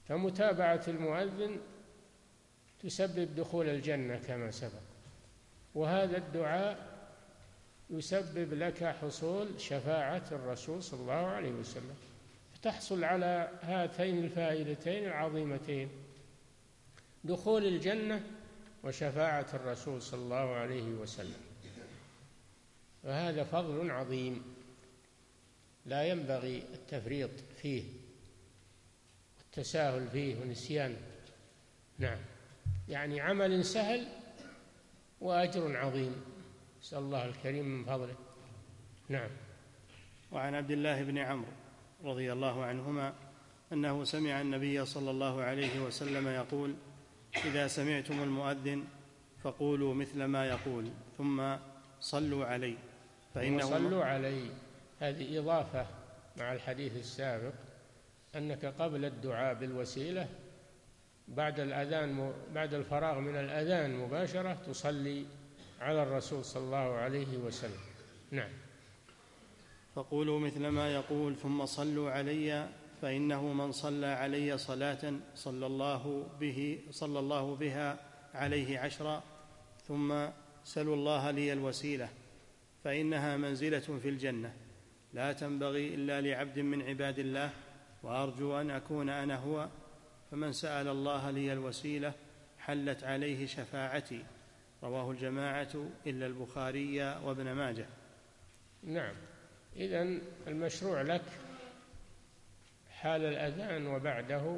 فمتابعة المؤذن تسبب دخول الجنة كما سبق، وهذا الدعاء يسبب لك حصول شفاعة الرسول صلى الله عليه وسلم، فتحصل على هاتين الفائدتين العظيمتين: دخول الجنة وشفاعة الرسول صلى الله عليه وسلم. وهذا فضل عظيم لا ينبغي التفريط فيه والتساهل فيه ونسيانه. نعم، يعني عمل سهل وأجر عظيم، نسأل الله الكريم من فضله. نعم. وعن عبد الله بن عمرو رضي الله عنهما أنه سمع النبي صلى الله عليه وسلم يقول: إذا سمعتم المؤذن فقولوا مثل ما يقول ثم صلوا علي فإنه صلوا علي، هذه إضافة مع الحديث السابق أنك قبل الدعاء بالوسيلة بعد الأذان، بعد الفراغ من الأذان مباشرة تصلي على الرسول صلى الله عليه وسلم. نعم. فقولوا مثل ما يقول ثم صلوا علي فإنه من صلى علي صلاة صلى الله بها عليه 10 ثم سلوا الله لي الوسيلة فإنها منزلة في الجنة لا تنبغي إلا لعبد من عباد الله وأرجو أن أكون أنا هو، فمن سأل الله لي الوسيلة حلت عليه شفاعتي. رواه الجماعة إلا البخاري وابن ماجه. نعم، إذن المشروع لك حال الأذان وبعده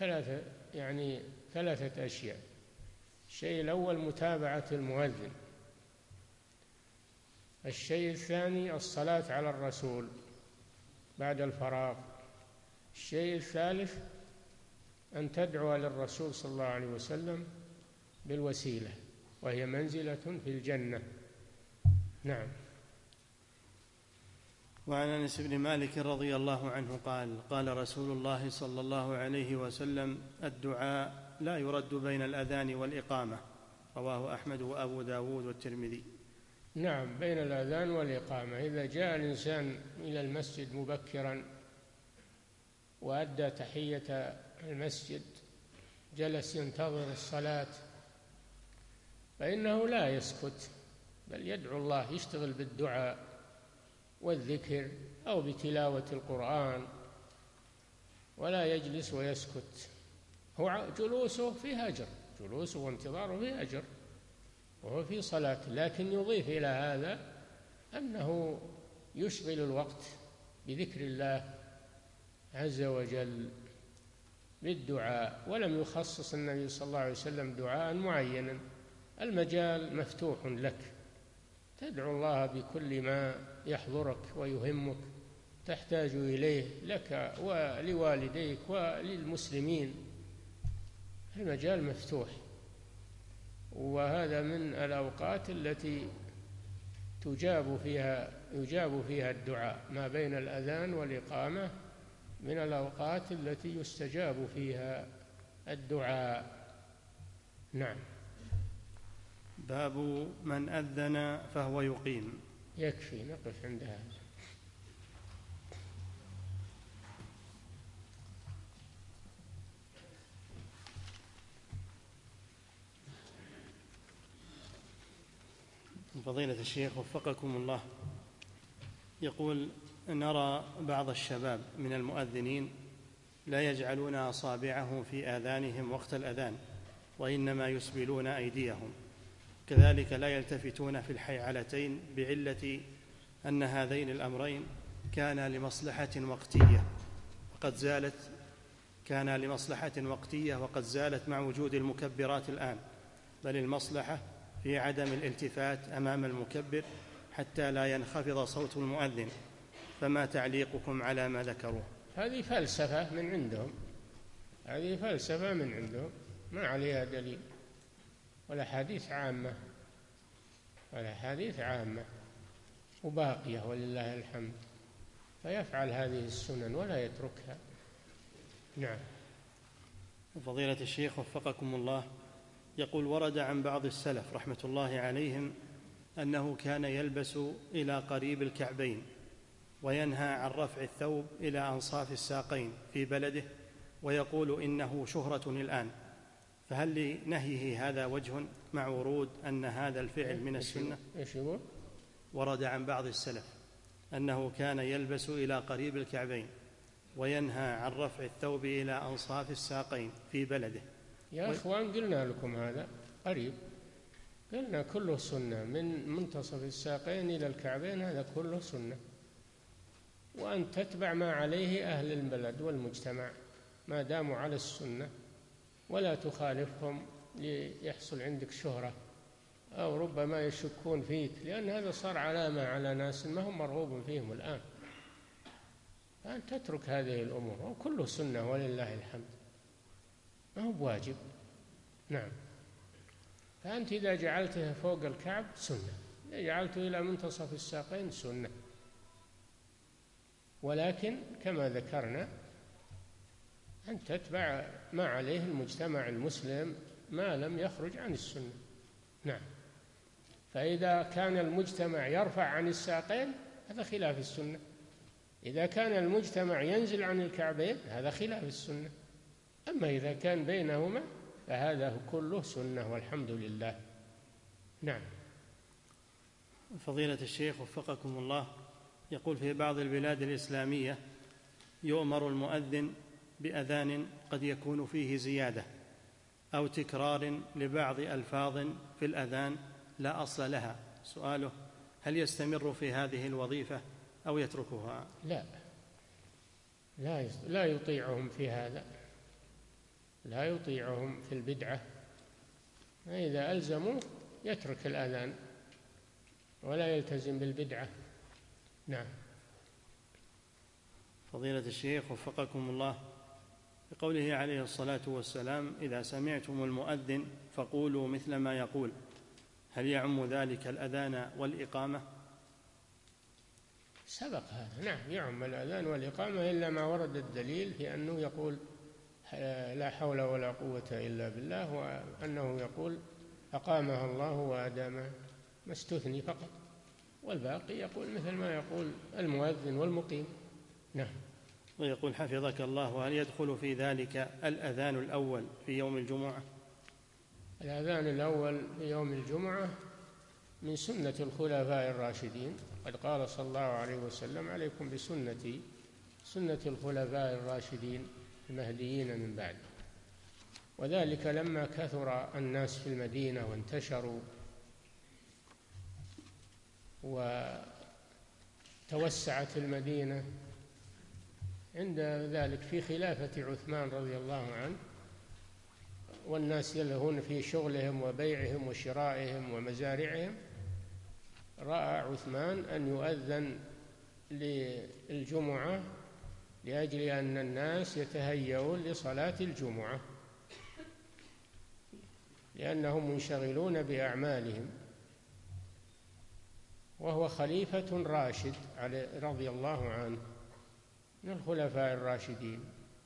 ثلاثة أشياء. الشيء الأول متابعة المؤذن، الشيء الثاني الصلاة على الرسول بعد الفراغ، الشيء الثالث أن تدعو للرسول صلى الله عليه وسلم بالوسيلة وهي منزلة في الجنة. نعم. وعن أنس بن مالك رضي الله عنه قال: قال رسول الله صلى الله عليه وسلم: الدعاء لا يرد بين الأذان والإقامة. رواه أحمد وأبو داود والترمذي. نعم، بين الأذان والإقامة. إذا جاء الإنسان إلى المسجد مبكرا وأدى تحية المسجد، جلس ينتظر الصلاة، فإنه لا يسكت بل يدعو الله، يشتغل بالدعاء والذكر أو بتلاوة القرآن، ولا يجلس ويسكت. هو جلوسه فيه أجر، جلوسه وانتظاره فيه أجر وهو في صلاة، لكن يضيف إلى هذا أنه يشغل الوقت بذكر الله عز وجل بالدعاء، ولم يخصص النبي صلى الله عليه وسلم دعاء معينا. المجال مفتوح لك، تدعو الله بكل ما يحضرك ويهمك تحتاج إليه لك ولوالديك وللمسلمين، المجال مفتوح. وهذا من الأوقات التي يجاب فيها الدعاء، ما بين الأذان والإقامة من الأوقات التي يستجاب فيها الدعاء. نعم. باب من أذن فهو يقيم. يكفي نقف عند هذا. فضيلة الشيخ وفقكم الله، يقول: نرى بعض الشباب من المؤذنين لا يجعلون أصابعهم في آذانهم وقت الأذان، وإنما يسبلون أيديهم، كذلك لا يلتفتون في الحيعلتين، بعلة أن هذين الأمرين كان لمصلحة وقتية وقد زالت مع وجود المكبرات الآن، بل المصلحة في عدم الالتفات أمام المكبر حتى لا ينخفض صوت المؤذن، فما تعليقكم على ما ذكروه؟ هذه فلسفة من عندهم ما عليها دليل ولا حديث عامة وباقية ولله الحمد، فيفعل هذه السنن ولا يتركها. نعم. فضيلة الشيخ وفقكم الله، يقول: ورد عن بعض السلف رحمة الله عليهم أنه كان يلبس إلى قريب الكعبين وينهى عن رفع الثوب إلى أنصاف الساقين في بلده ويقول إنه شهرة الآن، فهل لنهيه هذا وجه مع ورود أن هذا الفعل من السنة؟ إيش يقول؟ ورد عن بعض السلف أنه كان يلبس إلى قريب الكعبين وينهى عن رفع الثوب إلى أنصاف الساقين في بلده. يا إخوان قلنا لكم هذا قريب، قلنا كله سنة، من منتصف الساقين إلى الكعبين هذا كله سنة، وأن تتبع ما عليه أهل البلد والمجتمع ما داموا على السنة، ولا تخالفهم ليحصل عندك شهرة أو ربما يشكون فيك، لأن هذا صار علامة على ناس ما هم مرغوب فيهم الآن، فأن تترك هذه الأمور، وكله سنة ولله الحمد، ما هو بواجب. نعم. فأنت إذا جعلته فوق الكعب سنة، إذا جعلته إلى منتصف الساقين سنة، ولكن كما ذكرنا أن تتبع ما عليه المجتمع المسلم ما لم يخرج عن السنة. نعم. فإذا كان المجتمع يرفع عن الساقين هذا خلاف السنة، إذا كان المجتمع ينزل عن الكعبين هذا خلاف السنة، أما إذا كان بينهما فهذا كله سنة والحمد لله. نعم. فضيلة الشيخ وفقكم الله، يقول في بعض البلاد الإسلامية يؤمر المؤذن بأذان قد يكون فيه زيادة أو تكرار لبعض ألفاظ في الأذان لا أصل لها، سؤاله هل يستمر في هذه الوظيفة أو يتركها؟ لا يطيعهم في هذا، لا يطيعهم في البدعة، إذا ألزموا يترك الأذان ولا يلتزم بالبدعة. نعم. فضيلة الشيخ وفقكم الله، بقوله عليه الصلاة والسلام إذا سمعتم المؤذن فقولوا مثل ما يقول، هل يعم ذلك الأذان والإقامة؟ سبق هذا. نعم، يعم الأذان والإقامة إلا ما ورد الدليل في أنه يقول لا حول ولا قوة إلا بالله، وأنه يقول أقامها الله وأدامها، ما استثني فقط، والباقي يقول مثل ما يقول المؤذن والمقيم. نعم. ويقول حفظك الله هل يدخل في ذلك الأذان الأول في يوم الجمعة؟ الأذان الأول في يوم الجمعة من سنة الخلفاء الراشدين، قد قال صلى الله عليه وسلم عليكم بسنتي سنة الخلفاء الراشدين المهديين من بعد، وذلك لما كثر الناس في المدينة وانتشروا وتوسعت المدينة، عند ذلك في خلافة عثمان رضي الله عنه، والناس يلهون في شغلهم وبيعهم وشرائهم ومزارعهم، رأى عثمان أن يؤذن للجمعة لأجل أن الناس يتهيئون لصلاة الجمعة، لأنهم منشغلون بأعمالهم، وهو خليفة راشد رضي الله عنه من الخلفاء الراشدين،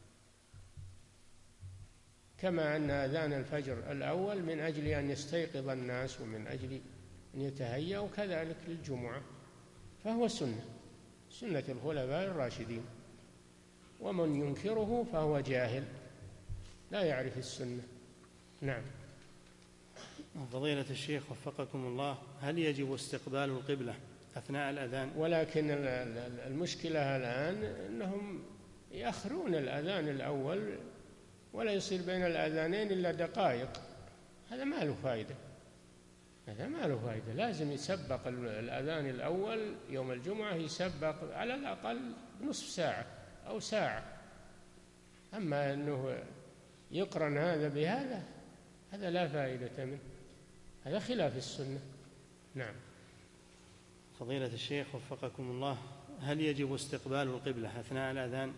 كما أن أذان الفجر الأول من أجل أن يستيقظ الناس ومن أجل أن يتهيأوا، كذلك للجمعة، فهو سنة الخلفاء الراشدين، ومن ينكره فهو جاهل لا يعرف السنة. نعم. فضيلة الشيخ وفقكم الله، هل يجب استقبال القبلة أثناء الأذان؟ ولكن المشكلة الآن أنهم يأخرون الأذان الأول ولا يصير بين الأذانين إلا دقائق، هذا ما له فائدة، هذا ما له فائدة. لازم يسبق الأذان الأول يوم الجمعة، يسبق على الأقل نصف ساعة أو ساعة، أما أنه يقرن هذا بهذا هذا لا فائدة منه، هذا خلاف السنة. نعم. فضيلة الشيخ وفقكم الله، هل يجب استقبال القبلة أثناء الأذان؟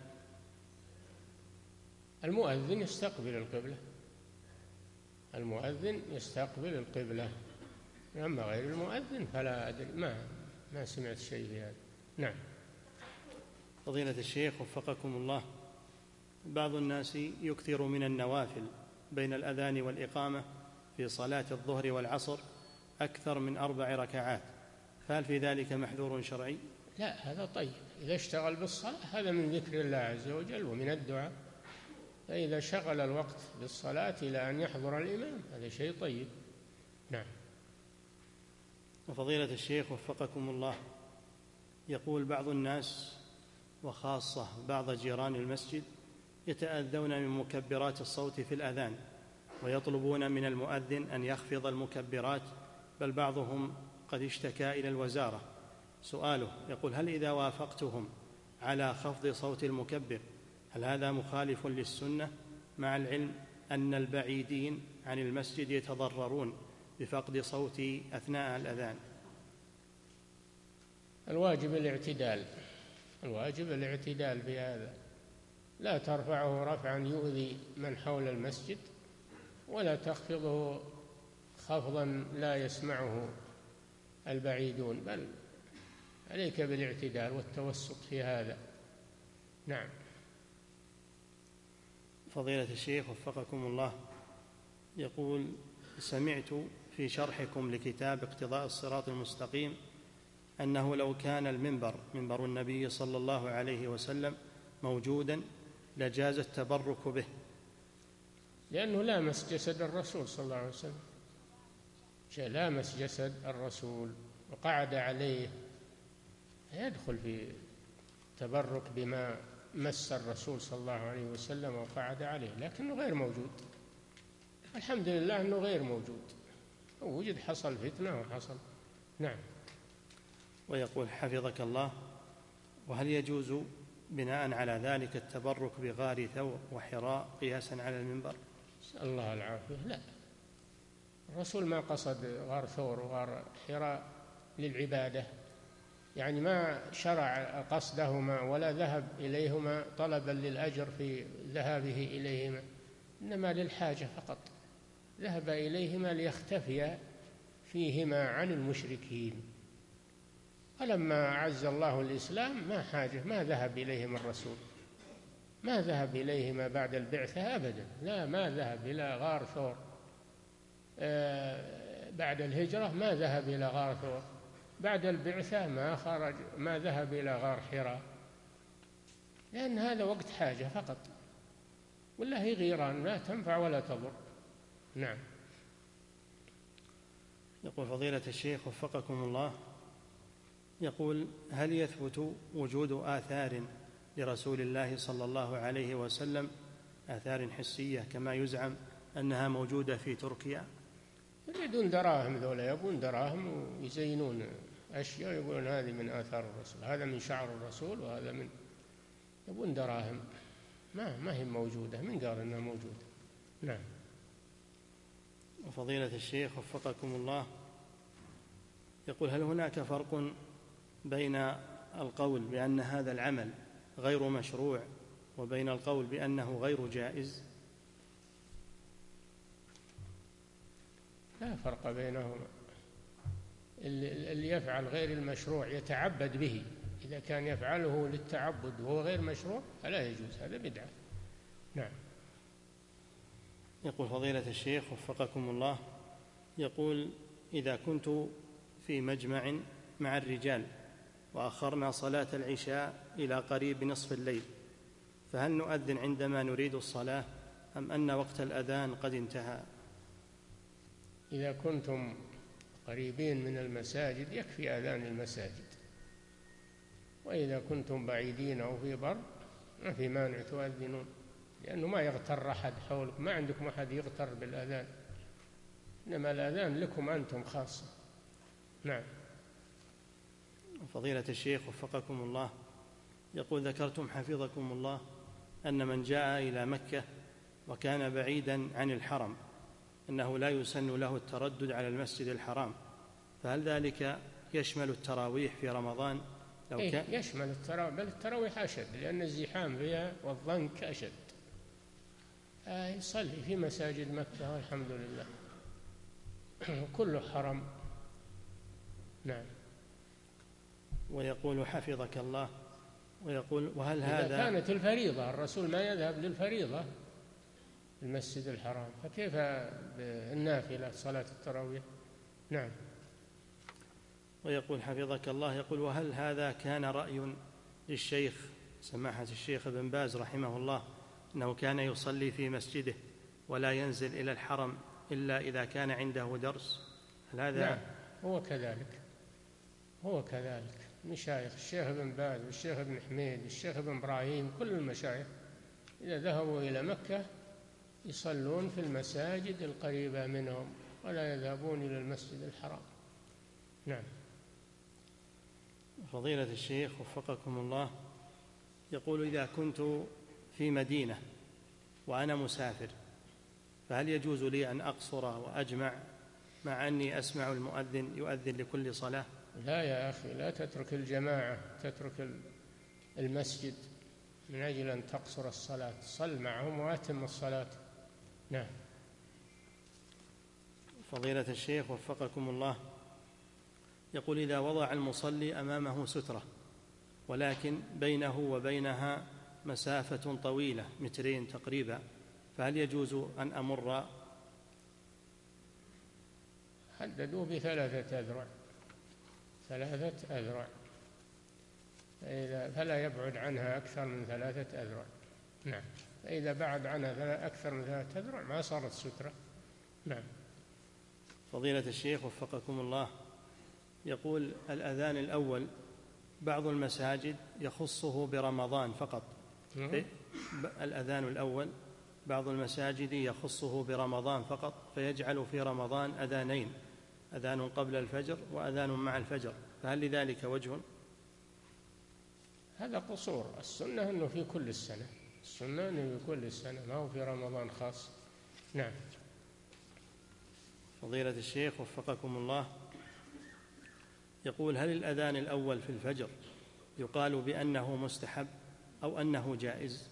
المؤذن يستقبل القبلة، المؤذن يستقبل القبلة، أما غير المؤذن فلا أدري، ما سمعت شيء في هذا. نعم. فضيلة الشيخ وفقكم الله، بعض الناس يكثر من النوافل بين الأذان والإقامة في صلاة الظهر والعصر أكثر من 4 ركعات، فهل في ذلك محذور شرعي؟ لا، هذا طيب، إذا اشتغل بالصلاة هذا من ذكر الله عز وجل ومن الدعاء، فإذا شغل الوقت بالصلاة إلى أن يحضر الإمام هذا شيء طيب. نعم. وفضيلة الشيخ وفقكم الله، يقول بعض الناس وخاصة بعض جيران المسجد يتأذون من مكبرات الصوت في الأذان ويطلبون من المؤذن أن يخفض المكبرات، بل بعضهم قد اشتكى إلى الوزارة. سؤاله يقول: هل إذا وافقتهم على خفض صوت المكبر هل هذا مخالف للسنة، مع العلم أن البعيدين عن المسجد يتضررون بفقد صوتي أثناء الأذان؟ الواجب الاعتدال في هذا، لا ترفعه رفعا يؤذي من حول المسجد، ولا تخفضه خفضا لا يسمعه البعيدون، بل عليك بالاعتدال والتوسط في هذا. نعم. فضيلة الشيخ وفقكم الله، يقول: سمعت في شرحكم لكتاب اقتضاء الصراط المستقيم أنه لو كان المنبر منبر النبي صلى الله عليه وسلم موجودا لجاز التبرك به، لأنه لامس جسد الرسول صلى الله عليه وسلم، لامس جسد الرسول وقعد عليه، يدخل في التبرك بما مس الرسول صلى الله عليه وسلم وقعد عليه، لكنه غير موجود. الحمد لله أنه غير موجود، وجد حصل فتنة وحصل. نعم. ويقول حفظك الله: وهل يجوز بناء على ذلك التبرك بغار ثور وحراء قياسا على المنبر؟ نسأل الله العافية. لا، الرسول ما قصد غار ثور وغار حراء للعبادة، يعني ما شرع قصدهما ولا ذهب إليهما طلبا للأجر في ذهابه إليهما، إنما للحاجة فقط، ذهب إليهما ليختفي فيهما عن المشركين. فلما أعز الله الإسلام ما ذهب إليهما الرسول، ما ذهب إليهما بعد البعثة أبدا، لا، ما ذهب إلى غار ثور. بعد الهجرة ما ذهب إلى غار ثور، بعد البعثة ما ذهب إلى غار حراء، لأن هذا وقت حاجة فقط، ولا هي غيران لا تنفع ولا تضر. نعم. يقول فضيلة الشيخ وفقكم الله، يقول: هل يثبت وجود آثار لرسول الله صلى الله عليه وسلم، آثار حسية كما يزعم أنها موجودة في تركيا؟ يريدون دراهم، ذولا يبون دراهم ويزينون أشياء، يقولون هذه من آثار الرسول، هذا من شعر الرسول، وهذا من، يبون دراهم. ما هي موجودة، من قال أنها موجودة؟ نعم. وفضيلة الشيخ وفقكم الله، يقول: هل هناك فرق بين القول بأن هذا العمل غير مشروع وبين القول بأنه غير جائز؟ لا فرق بينهما. اللي يفعل غير المشروع يتعبد به، إذا كان يفعله للتعبد وهو غير مشروع فلا يجوز، هذا بدعة. نعم. يقول فضيلة الشيخ وفقكم الله، يقول: إذا كنت في مجمع مع الرجال وأخرنا صلاة العشاء إلى قريب نصف الليل، فهل نؤذن عندما نريد الصلاة أم أن وقت الأذان قد انتهى؟ إذا كنتم قريبين من المساجد يكفي أذان المساجد، وإذا كنتم بعيدين أو في بر ما في مانع تؤذنون، لأنه ما يغتر أحد حولكم، ما عندكم أحد يغتر بالأذان، إنما الأذان لكم أنتم خاصة. نعم. فضيلة الشيخ وفقكم الله، يقول: ذكرتم حفظكم الله أن من جاء إلى مكة وكان بعيدا عن الحرم أنه لا يسن له التردد على المسجد الحرام، فهل ذلك يشمل التراويح في رمضان؟ لو كان يشمل التراويح، بل التراويح أشد، لأن الزحام فيها والضنك أشد. يصلي في مساجد مكة والحمد لله كله حرم. نعم. ويقول حفظك الله، ويقول: وهل إذا هذا كانت الفريضة، الرسول ما يذهب للفريضة المسجد الحرام، فكيف بالنافلة صلاة التراويح؟ نعم. ويقول حفظك الله، يقول: وهل هذا كان رأي للشيخ سماحة الشيخ ابن باز رحمه الله أنه كان يصلي في مسجده ولا ينزل إلى الحرم إلا إذا كان عنده درس، هل هذا؟ نعم، هو كذلك مشايخ الشيخ بن باز والشيخ بن حميد والشيخ بن إبراهيم، كل المشايخ إذا ذهبوا إلى مكة يصلون في المساجد القريبة منهم ولا يذهبون إلى المسجد الحرام. نعم. فضيلة الشيخ وفقكم الله، يقول: إذا كنت في مدينة وأنا مسافر فهل يجوز لي أن أقصر وأجمع مع أني أسمع المؤذن يؤذن لكل صلاة؟ لا يا أخي، لا تترك الجماعة، تترك المسجد من أجل أن تقصر الصلاة، صل معهم وأتم الصلاة. نعم. فضيلة الشيخ وفقكم الله، يقول: إذا وضع المصلي أمامه سترة ولكن بينه وبينها مسافة طويلة 2 تقريبا، فهل يجوز أن أمر؟ حددوا ب3 أذرع، 3 أذرع، فلا يبعد عنها أكثر من 3 أذرع. نعم. فإذا بعد عنها أكثر من 3 أذرع ما صارت سترة. نعم. فضيلة الشيخ وفقكم الله، يقول: الأذان الأول بعض المساجد يخصه برمضان فقط. الأذان الأول بعض المساجد يخصه برمضان فقط، فيجعل في رمضان أذانين، أذان قبل الفجر وأذان مع الفجر، فهل لذلك وجه؟ هذا قصور. السنة أنه في كل السنة، السنة أنه في كل السنة، ما هو في رمضان خاص. نعم. فضيلة الشيخ وفقكم الله، يقول: هل الأذان الأول في الفجر يقال بأنه مستحب أو أنه جائز؟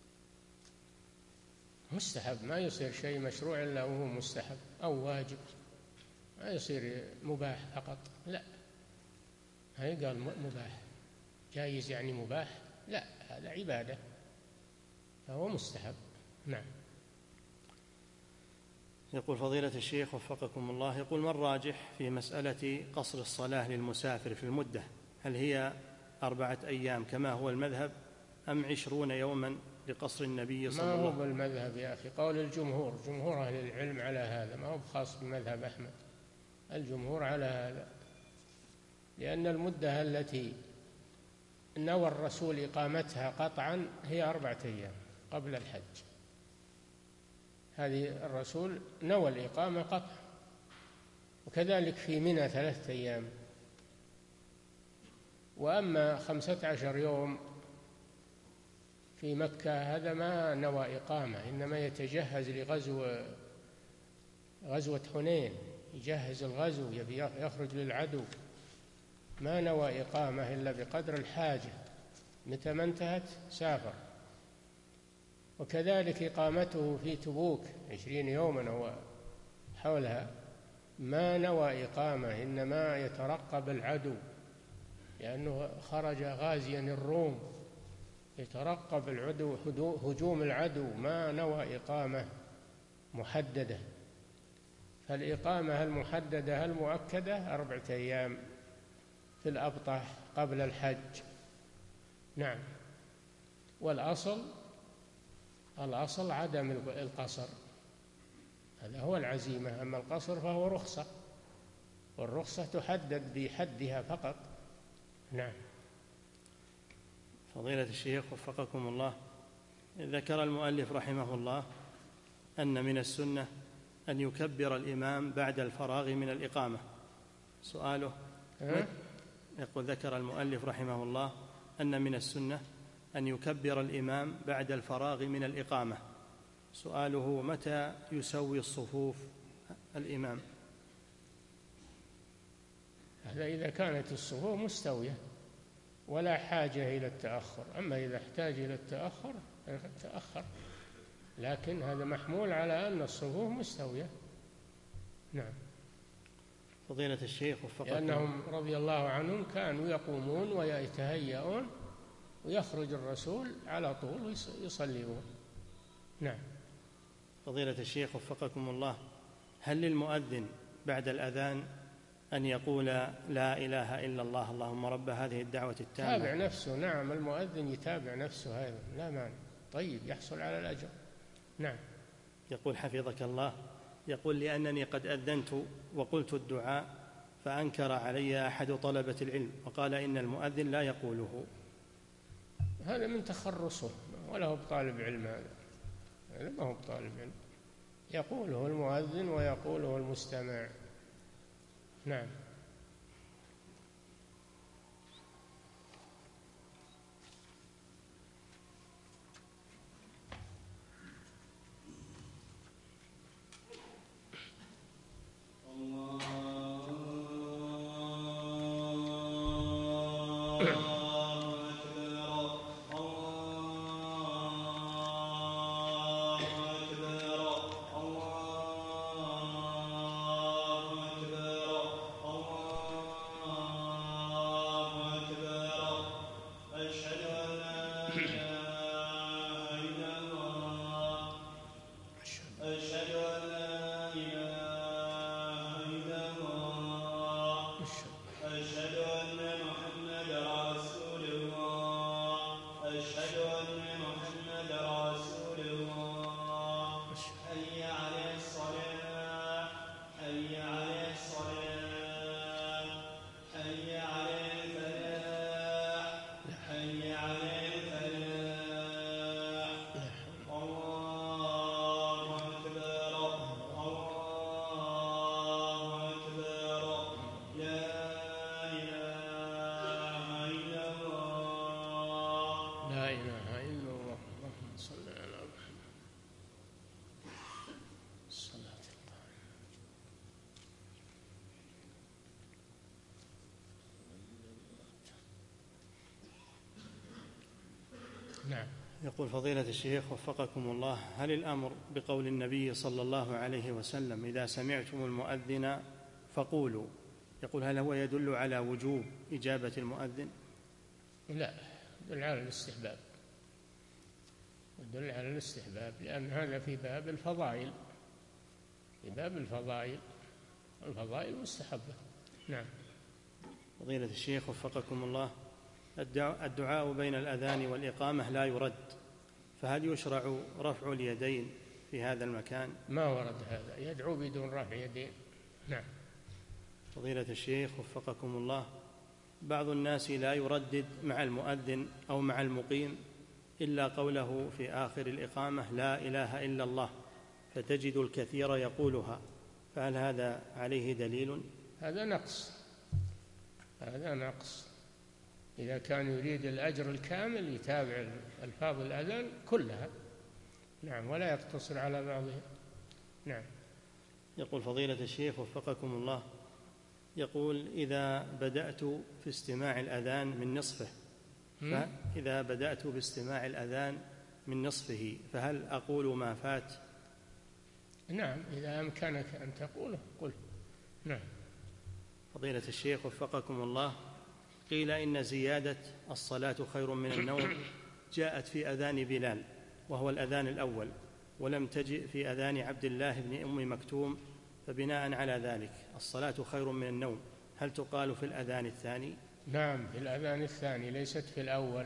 مستحب، ما يصير شيء مشروع إلا وهو مستحب أو واجب، ما يصير مباح فقط، لا. هي قال مباح، جائز يعني مباح؟ لا، هذا عبادة فهو مستحب. نعم. يقول: فضيلة الشيخ وفقكم الله، يقول: ما الراجح في مسألة قصر الصلاة للمسافر في المدة؟ هل هي 4 أيام كما هو المذهب أم 20 يوما لقصر النبي صلى الله عليه وسلم؟ ما هو بالمذهب يا أخي، قول الجمهور، جمهور أهل العلم على هذا، ما هو خاص بمذهب أحمد، الجمهور على هذا، لأن المدة التي نوى الرسول إقامتها قطعا هي 4 أيام قبل الحج، هذه الرسول نوى الإقامة قطعا. وكذلك في منى 3 أيام. وأما 15 يوم في مكة هذا ما نوى إقامة، إنما يتجهز غزوة حنين، يجهز الغزو، يبي يخرج للعدو، ما نوى إقامة إلا بقدر الحاجة، متى ما انتهت سافر. وكذلك إقامته في تبوك 20 يوما أو حولها ما نوى إقامة، إنما يترقب العدو، لأنه خرج غازيا الروم، يترقب العدو هجوم العدو، ما نوى إقامة محددة. فالإقامة المحددة المؤكدة 4 أيام في الأبطح قبل الحج. نعم. والأصل عدم القصر، هذا هو العزيمة. أما القصر فهو رخصة، والرخصة تحدد بحدها فقط. نعم. فضيلة الشيخ وفقكم الله، ذكر المؤلف رحمه الله أن من السنة أن يكبر الإمام بعد الفراغ من الإقامة. سؤاله، يقول: ذكر المؤلف رحمه الله أن من السنة أن يكبر الإمام بعد الفراغ من الإقامة. سؤاله: متى يسوي الصفوف الإمام؟ هذا إذا كانت الصفوف مستوية ولا حاجة إلى التأخر، أما إذا احتاج إلى التأخر تأخر، لكن هذا محمول على أن الصفوف مستوية. نعم. فضيلة الشيخ وفقكم، لأنهم رضي الله عنهم كانوا يقومون ويتهيئون ويخرج الرسول على طول يصلون. نعم. فضيلة الشيخ وفقكم الله، هل للمؤذن بعد الأذان أن يقول: لا إله إلا الله اللهم رب هذه الدعوة التامة؟ يتابع نفسه. نعم، المؤذن يتابع نفسه، هذا لا مانع. طيب يحصل على الأجر. نعم. يقول حفظك الله، يقول لأنني قد أذنت وقلت الدعاء فأنكر علي أحد طلبة العلم وقال إن المؤذن لا يقوله. هذا من تخرصه، ولا هو بطالب علم، هذا ما هو بطالب علم، يقوله المؤذن ويقوله المستمع. نعم. نعم. يقول فضيلة الشيخ وفقكم الله، هل الأمر بقول النبي صلى الله عليه وسلم إذا سمعتم المؤذن فقولوا، يقول هل هو يدل على وجوب إجابة المؤذن؟ لا، يدل على الاستحباب، يدل على الاستحباب، لأن هذا في باب الفضائل، في باب الفضائل، الفضائل مستحبة. نعم. فضيلة الشيخ وفقكم الله، الدعاء بين الأذان والإقامة لا يرد، فهل يشرع رفع اليدين في هذا المكان؟ ما ورد هذا، يدعو بدون رفع يدين. نعم. فضيلة الشيخ وفقكم الله، بعض الناس لا يردد مع المؤذن أو مع المقيم إلا قوله في آخر الإقامة لا إله إلا الله، فتجد الكثير يقولها، فهل هذا عليه دليل؟ هذا نقص، هذا نقص. إذا كان يريد الأجر الكامل يتابع ألفاظ الأذان كلها. نعم، ولا يقتصر على بعضها. نعم. يقول فضيلة الشيخ وفقكم الله، يقول إذا بدأت في استماع الأذان من نصفه، فإذا بدأت باستماع الأذان من نصفه فهل أقول ما فات؟ نعم، إذا أمكنك أن تقوله قل. نعم. فضيلة الشيخ وفقكم الله، قيل إن زيادة الصلاة خير من النوم جاءت في أذان بلال وهو الأذان الأول، ولم تجئ في أذان عبد الله بن أم مكتوم، فبناء على ذلك الصلاة خير من النوم هل تقال في الأذان الثاني؟ نعم، في الأذان الثاني، ليست في الأول.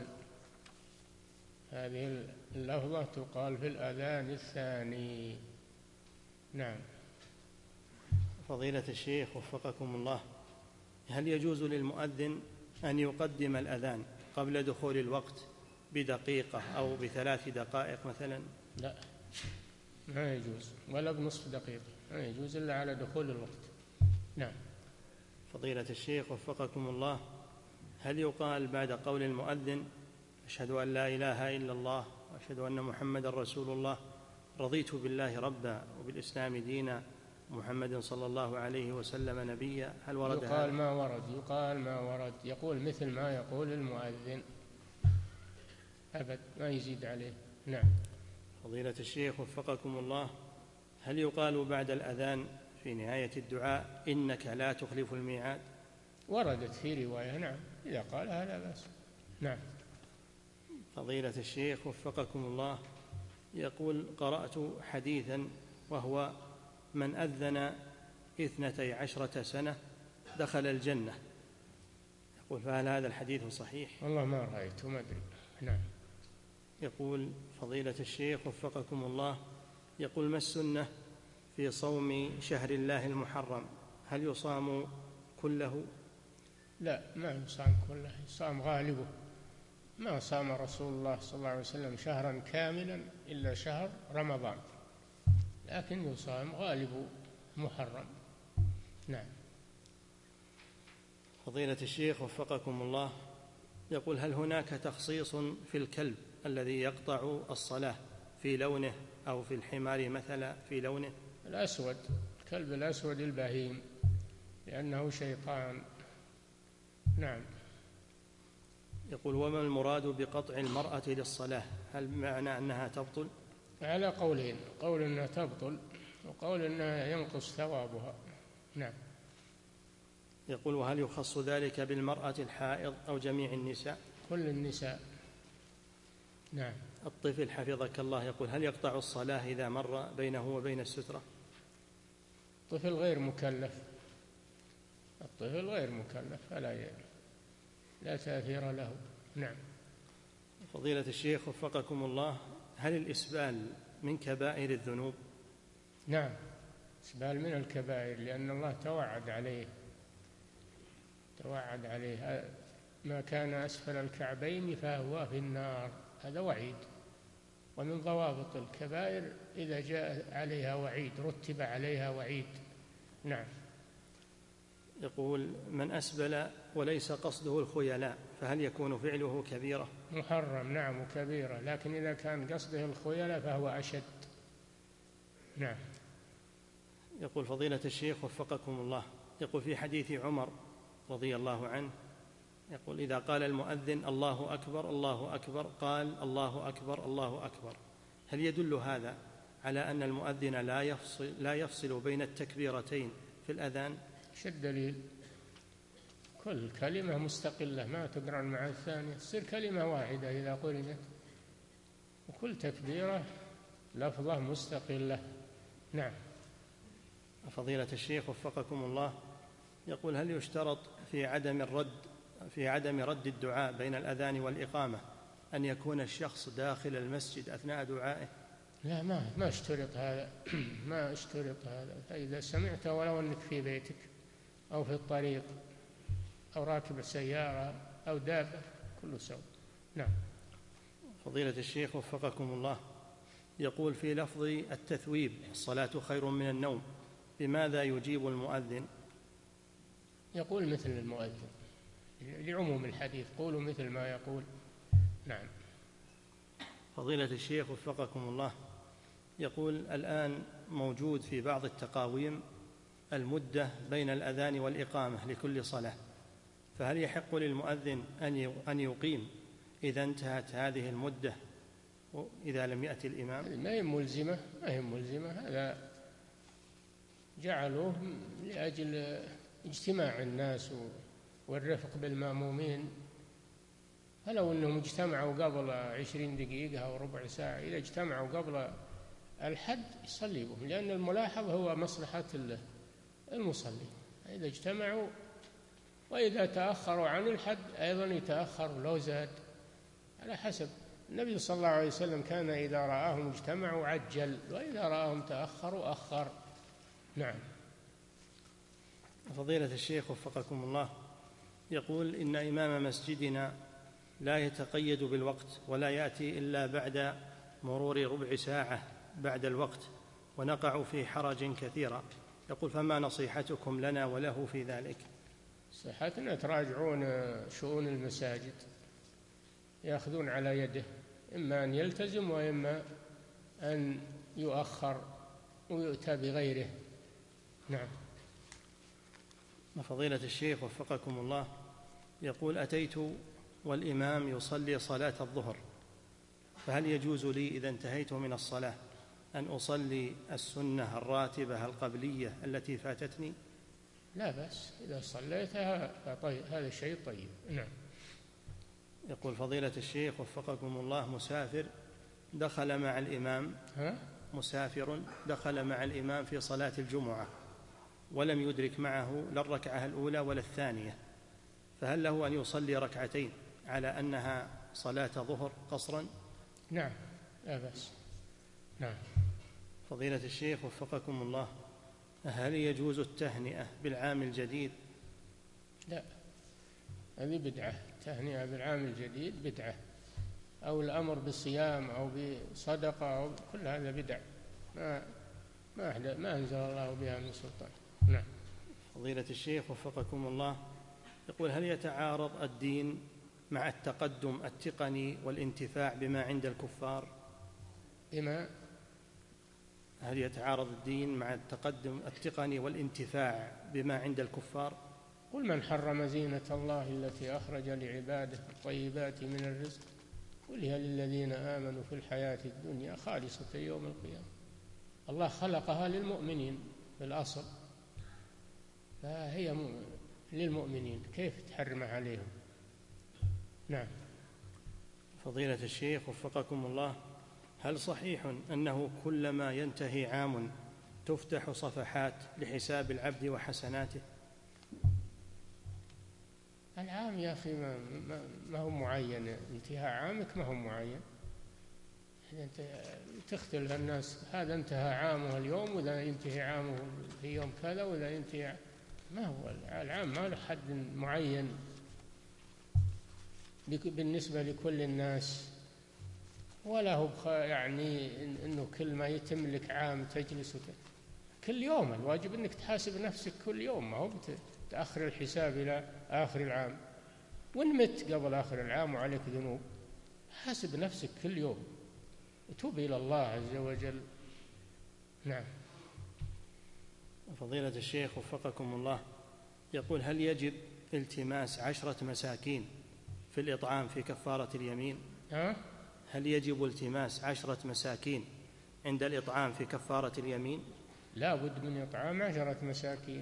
هذه اللفظة تقال في الأذان الثاني. نعم. فضيلة الشيخ وفقكم الله، هل يجوز للمؤذن أن يقدم الأذان قبل دخول الوقت بدقيقة أو ب3 دقائق مثلا؟ لا، ما يجوز، ولا بنصف دقيقة، ما يجوز إلا على دخول الوقت. نعم. فضيلة الشيخ وفقكم الله، هل يقال بعد قول المؤذن أشهد أن لا إله إلا الله وأشهد أن محمدا رسول الله رضيت بالله ربا وبالإسلام دينا محمد صلى الله عليه وسلم نبيا، هل ورد هذا؟ يقال ما ورد، يقال ما ورد، يقول مثل ما يقول المؤذن أبد، ما يزيد عليه. نعم. فضيلة الشيخ وفقكم الله، هل يقال بعد الأذان في نهاية الدعاء إنك لا تخلف الميعاد؟ وردت في رواية، نعم، إذا قالها لا بأس. نعم. فضيلة الشيخ وفقكم الله، يقول قرأت حديثا وهو من أذن 12 سنة دخل الجنة، يقول فهل هذا الحديث صحيح؟ والله ما رأيته، ما أدري. نعم. يقول فضيلة الشيخ وفقكم الله، يقول ما السنة في صوم شهر الله المحرم؟ هل يصام كله؟ لا، ما يصام كله، يصام غالبه. ما صام رسول الله صلى الله عليه وسلم شهرا كاملا إلا شهر رمضان، لكن يصام غالب محرم. نعم. فضيلة الشيخ وفقكم الله، يقول هل هناك تخصيص في الكلب الذي يقطع الصلاة في لونه أو في الحمار مثلا في لونه؟ الأسود، الكلب الأسود البهيم، لأنه شيطان. نعم. يقول وما المراد بقطع المرأة للصلاة؟ هل معنى أنها تبطل؟ على قولين، قول أنها تبطل وقول أنها ينقص ثوابها. نعم. يقول وهل يخص ذلك بالمرأة الحائض أو جميع النساء؟ كل النساء. نعم. الطفل حفظك الله يقول هل يقطع الصلاة إذا مر بينه وبين السترة؟ الطفل غير مكلف، الطفل غير مكلف فلا لا تأثير له. نعم. فضيلة الشيخ وفقكم الله، هل الإسبال من كبائر الذنوب؟ نعم، إسبال من الكبائر، لأن الله توعد عليه ما كان أسفل الكعبين فهو في النار، هذا وعيد. ومن ضوابط الكبائر إذا جاء عليها وعيد رتب عليها وعيد. نعم. يقول من أسبل وليس قصده الخيلاء فهل يكون فعله كبيرة؟ محرم، نعم، كبيرة، لكن إذا كان قصده الخيلاء فهو أشد. نعم. يقول فضيلة الشيخ وفقكم الله، يقول في حديث عمر رضي الله عنه، يقول إذا قال المؤذن الله أكبر الله أكبر قال الله أكبر الله أكبر، هل يدل هذا على أن المؤذن لا يفصل بين التكبيرتين في الأذان؟ ايش الدليل؟ كل كلمة مستقلة ما تقرن مع الثانية، تصير كلمة واحدة إذا قرنت، وكل تكبيرة لفظة مستقلة. نعم. فضيلة الشيخ وفقكم الله، يقول هل يشترط في عدم رد الدعاء بين الأذان والإقامة أن يكون الشخص داخل المسجد أثناء دعائه؟ لا، ما اشترط هذا ما اشترط هذا، فإذا سمعت ولو أنك في بيتك أو في الطريق أو راكب السيارة أو دابة كله سواء. نعم. فضيلة الشيخ وفقكم الله، يقول في لفظ التثويب الصلاة خير من النوم، بماذا يجيب المؤذن؟ يقول مثل المؤذن لعموم الحديث، قولوا مثل ما يقول. نعم. فضيلة الشيخ وفقكم الله، يقول الآن موجود في بعض التقاويم المدة بين الأذان والإقامة لكل صلاة، فهل يحق للمؤذن أن يقيم إذا انتهت هذه المدة إذا لم يأتي الإمام؟ ما هي ملزمة، هذا جعلوه لأجل اجتماع الناس والرفق بالمأمومين، فلو أنهم اجتمعوا قبل 20 دقيقة أو ربع ساعة، إذا اجتمعوا قبل الحد يصلي بهم، لأن الملاحظ هو مصلحة المصلي. إذا اجتمعوا، وإذا تأخروا عن الحد أيضا يتأخر لو زاد، على حسب. النبي صلى الله عليه وسلم كان إذا رآهم اجتمعوا عجل، وإذا رآهم تأخروا أخر. نعم. فضيلة الشيخ وفقكم الله، يقول إن إمام مسجدنا لا يتقيد بالوقت ولا يأتي إلا بعد مرور ربع ساعة بعد الوقت، ونقع في حرج كثيرا، يقول فما نصيحتكم لنا وله في ذلك؟ صحتنا تراجعون شؤون المساجد، يأخذون على يده، إما أن يلتزم وإما أن يؤخر ويؤتى بغيره. نعم. فضيلة الشيخ وفقكم الله، يقول أتيت والإمام يصلي صلاة الظهر، فهل يجوز لي إذا انتهيت من الصلاة أن أصلي السنة الراتبة القبلية التي فاتتني؟ لا بأس إذا صليتها، هذا شيء طيب. نعم. يقول فضيلة الشيخ وفقكم الله، مسافر دخل مع الإمام في صلاة الجمعة ولم يدرك معه لا الركعة الأولى ولا الثانية، فهل له أن يصلي ركعتين على أنها صلاة ظهر قصرا؟ نعم لا بأس. نعم. فضيلة الشيخ وفقكم الله، هل يجوز التهنئة بالعام الجديد؟ لا، هذه بدعة، التهنئة بالعام الجديد بدعة، أو الأمر بالصيام أو بصدقة أو كل هذا بدع، ما أنزل الله بها من سلطان. نعم. فضيلة الشيخ وفقكم الله، يقول: هل يتعارض الدين مع التقدم التقني والانتفاع بما عند الكفار؟ هل يتعارض الدين مع التقدم التقني والانتفاع بما عند الكفار؟ قل من حرم زينة الله التي أخرج لعباده الطيبات من الرزق قل هي للذين آمنوا في الحياة الدنيا خالصة يوم القيامة. الله خلقها للمؤمنين بالأصل، فهي للمؤمنين، كيف تحرمها عليهم؟ نعم. فضيلة الشيخ وفقكم الله، هل صحيح أنه كلما ينتهي عام تفتح صفحات لحساب العبد وحسناته؟ العام يا أخي ما هو معين، انتهاء عامك ما هو معين، أنت تختلف الناس، هذا انتهى عامه اليوم وذا ينتهي عامه في يوم كذا وذا ينتهي، ما هو العام ما له حد معين بالنسبة لكل الناس، ولا هو يعني إنه كل ما يتم لك عام تجلس كل يوم. الواجب إنك تحاسب نفسك كل يوم، ما هو تأخر الحساب إلى آخر العام. وإن مت قبل آخر العام وعليك ذنوب حاسب نفسك كل يوم وتوب إلى الله عز وجل. نعم. فضيلة الشيخ وفقكم الله، يقول: هل يجب التماس 10 مساكين في الإطعام في كفارة اليمين؟ هل يجب التماس 10 مساكين عند الإطعام في كفارة اليمين؟ لا بد من إطعام 10 مساكين،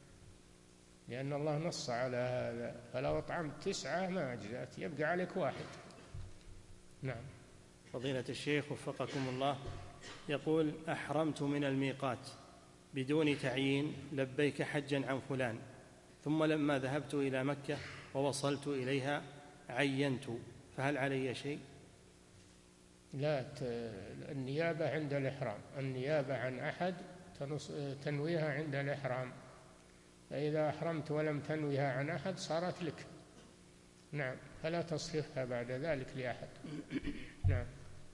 لأن الله نص على هذا، فلو أطعمت 9 ما أجزأت، يبقى عليك 1. نعم. فضيلة الشيخ وفقكم الله، يقول: أحرمت من الميقات بدون تعيين لبيك حجا عن فلان، ثم لما ذهبت إلى مكة ووصلت إليها عينت، فهل علي شيء؟ لا، النيابة عند الإحرام، النيابة عن أحد تنويها عند الإحرام، فإذا أحرمت ولم تنويها عن أحد صارت لك. نعم، فلا تصرفها بعد ذلك لأحد. نعم.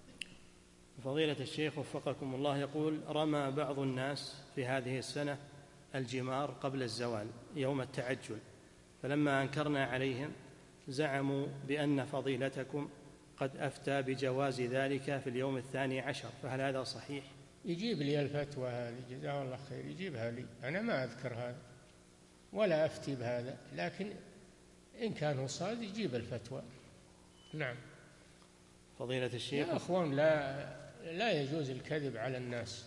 فضيلة الشيخ وفقكم الله، يقول: رمى بعض الناس في هذه السنة الجمار قبل الزوال يوم التعجل، فلما أنكرنا عليهم زعموا بأن فضيلتكم قد أفتى بجواز ذلك في اليوم 12، فهل هذا صحيح؟ يجيب لي الفتوى هذه جزاه الله خير، يجيبها لي، أنا ما أذكر هذا ولا أفتي بهذا، لكن إن كان هو صادق يجيب الفتوى. نعم. فضيلة الشيخ، يا أخوان لا يجوز الكذب على الناس،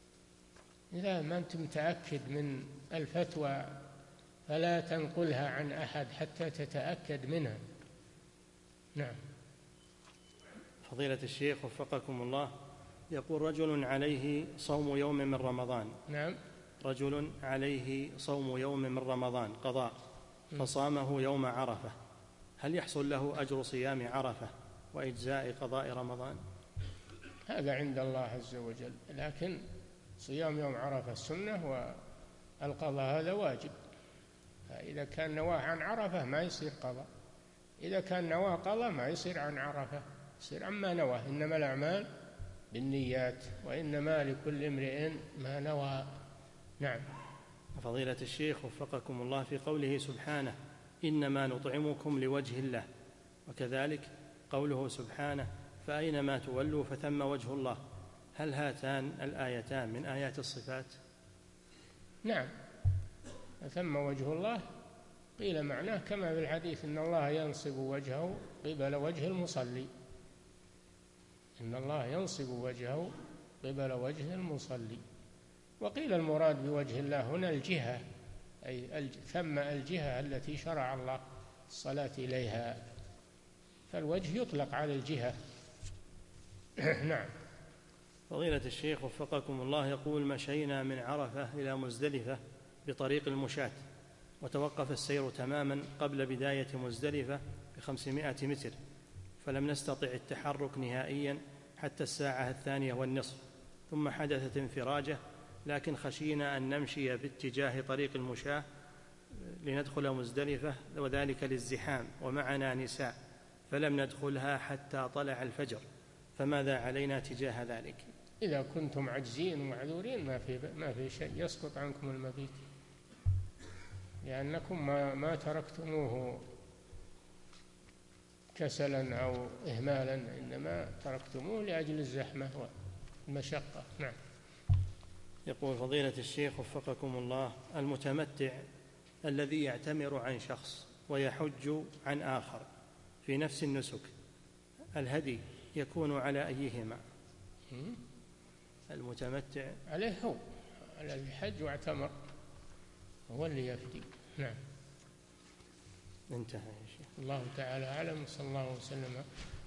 إذا ما أنت متأكد من الفتوى فلا تنقلها عن أحد حتى تتأكد منها. نعم. فضيلة الشيخ وفقكم الله، يقول: رجل عليه صوم يوم من رمضان. نعم. رجل عليه صوم يوم من رمضان قضاء، فصامه يوم عرفة، هل يحصل له أجر صيام عرفة وإجزاء قضاء رمضان؟ هذا عند الله عز وجل، لكن صيام يوم عرفة سنة والقضاء هذا واجب، فإذا كان نواه عن عرفة ما يصير قضاء، إذا كان نواه قضاء ما يصير عن عرفة، يصير عما نواه، إنما الأعمال بالنيات وإنما لكل امرئ ما نوى. نعم. فضيلة الشيخ وفقكم الله، في قوله سبحانه: إنما نطعمكم لوجه الله، وكذلك قوله سبحانه: فأينما تولوا فثم وجه الله، هل هاتان الآيتان من آيات الصفات؟ نعم، ثم وجه الله قيل معناه كما في الحديث إن الله ينصب وجهه قبل وجه المصلي، إن الله ينصب وجهه قبل وجه المصلي، وقيل المراد بوجه الله هنا الجهة، أي ثم الجهة التي شرع الله الصلاة إليها، فالوجه يطلق على الجهة. نعم. فضيلة الشيخ وفقكم الله، يقول: مشينا من عرفة إلى مزدلفة بطريق المشاة، وتوقف السير تماما قبل بداية مزدلفة ب500 متر، فلم نستطع التحرك نهائيا حتى الساعة 2:30، ثم حدثت انفراجة، لكن خشينا أن نمشي باتجاه طريق المشاة لندخل مزدلفة، وذلك للزحام ومعنا نساء، فلم ندخلها حتى طلع الفجر، فماذا علينا تجاه ذلك؟ إذا كنتم عاجزين ومعذورين ما في شيء، يسقط عنكم المبيت، لأنكم ما تركتموه كسلا أو إهمالا، إنما تركتموه لأجل الزحمة والمشقة. نعم. يقول فضيلة الشيخ وفقكم الله: المتمتع الذي يعتمر عن شخص ويحج عن آخر في نفس النسك، الهدي يكون على أيهما؟ المتمتع عليه هو، على الحج واعتمر هو اللي يفدي. نعم. انتهى يا شيخ. الله تعالى أعلم، صلى الله وسلم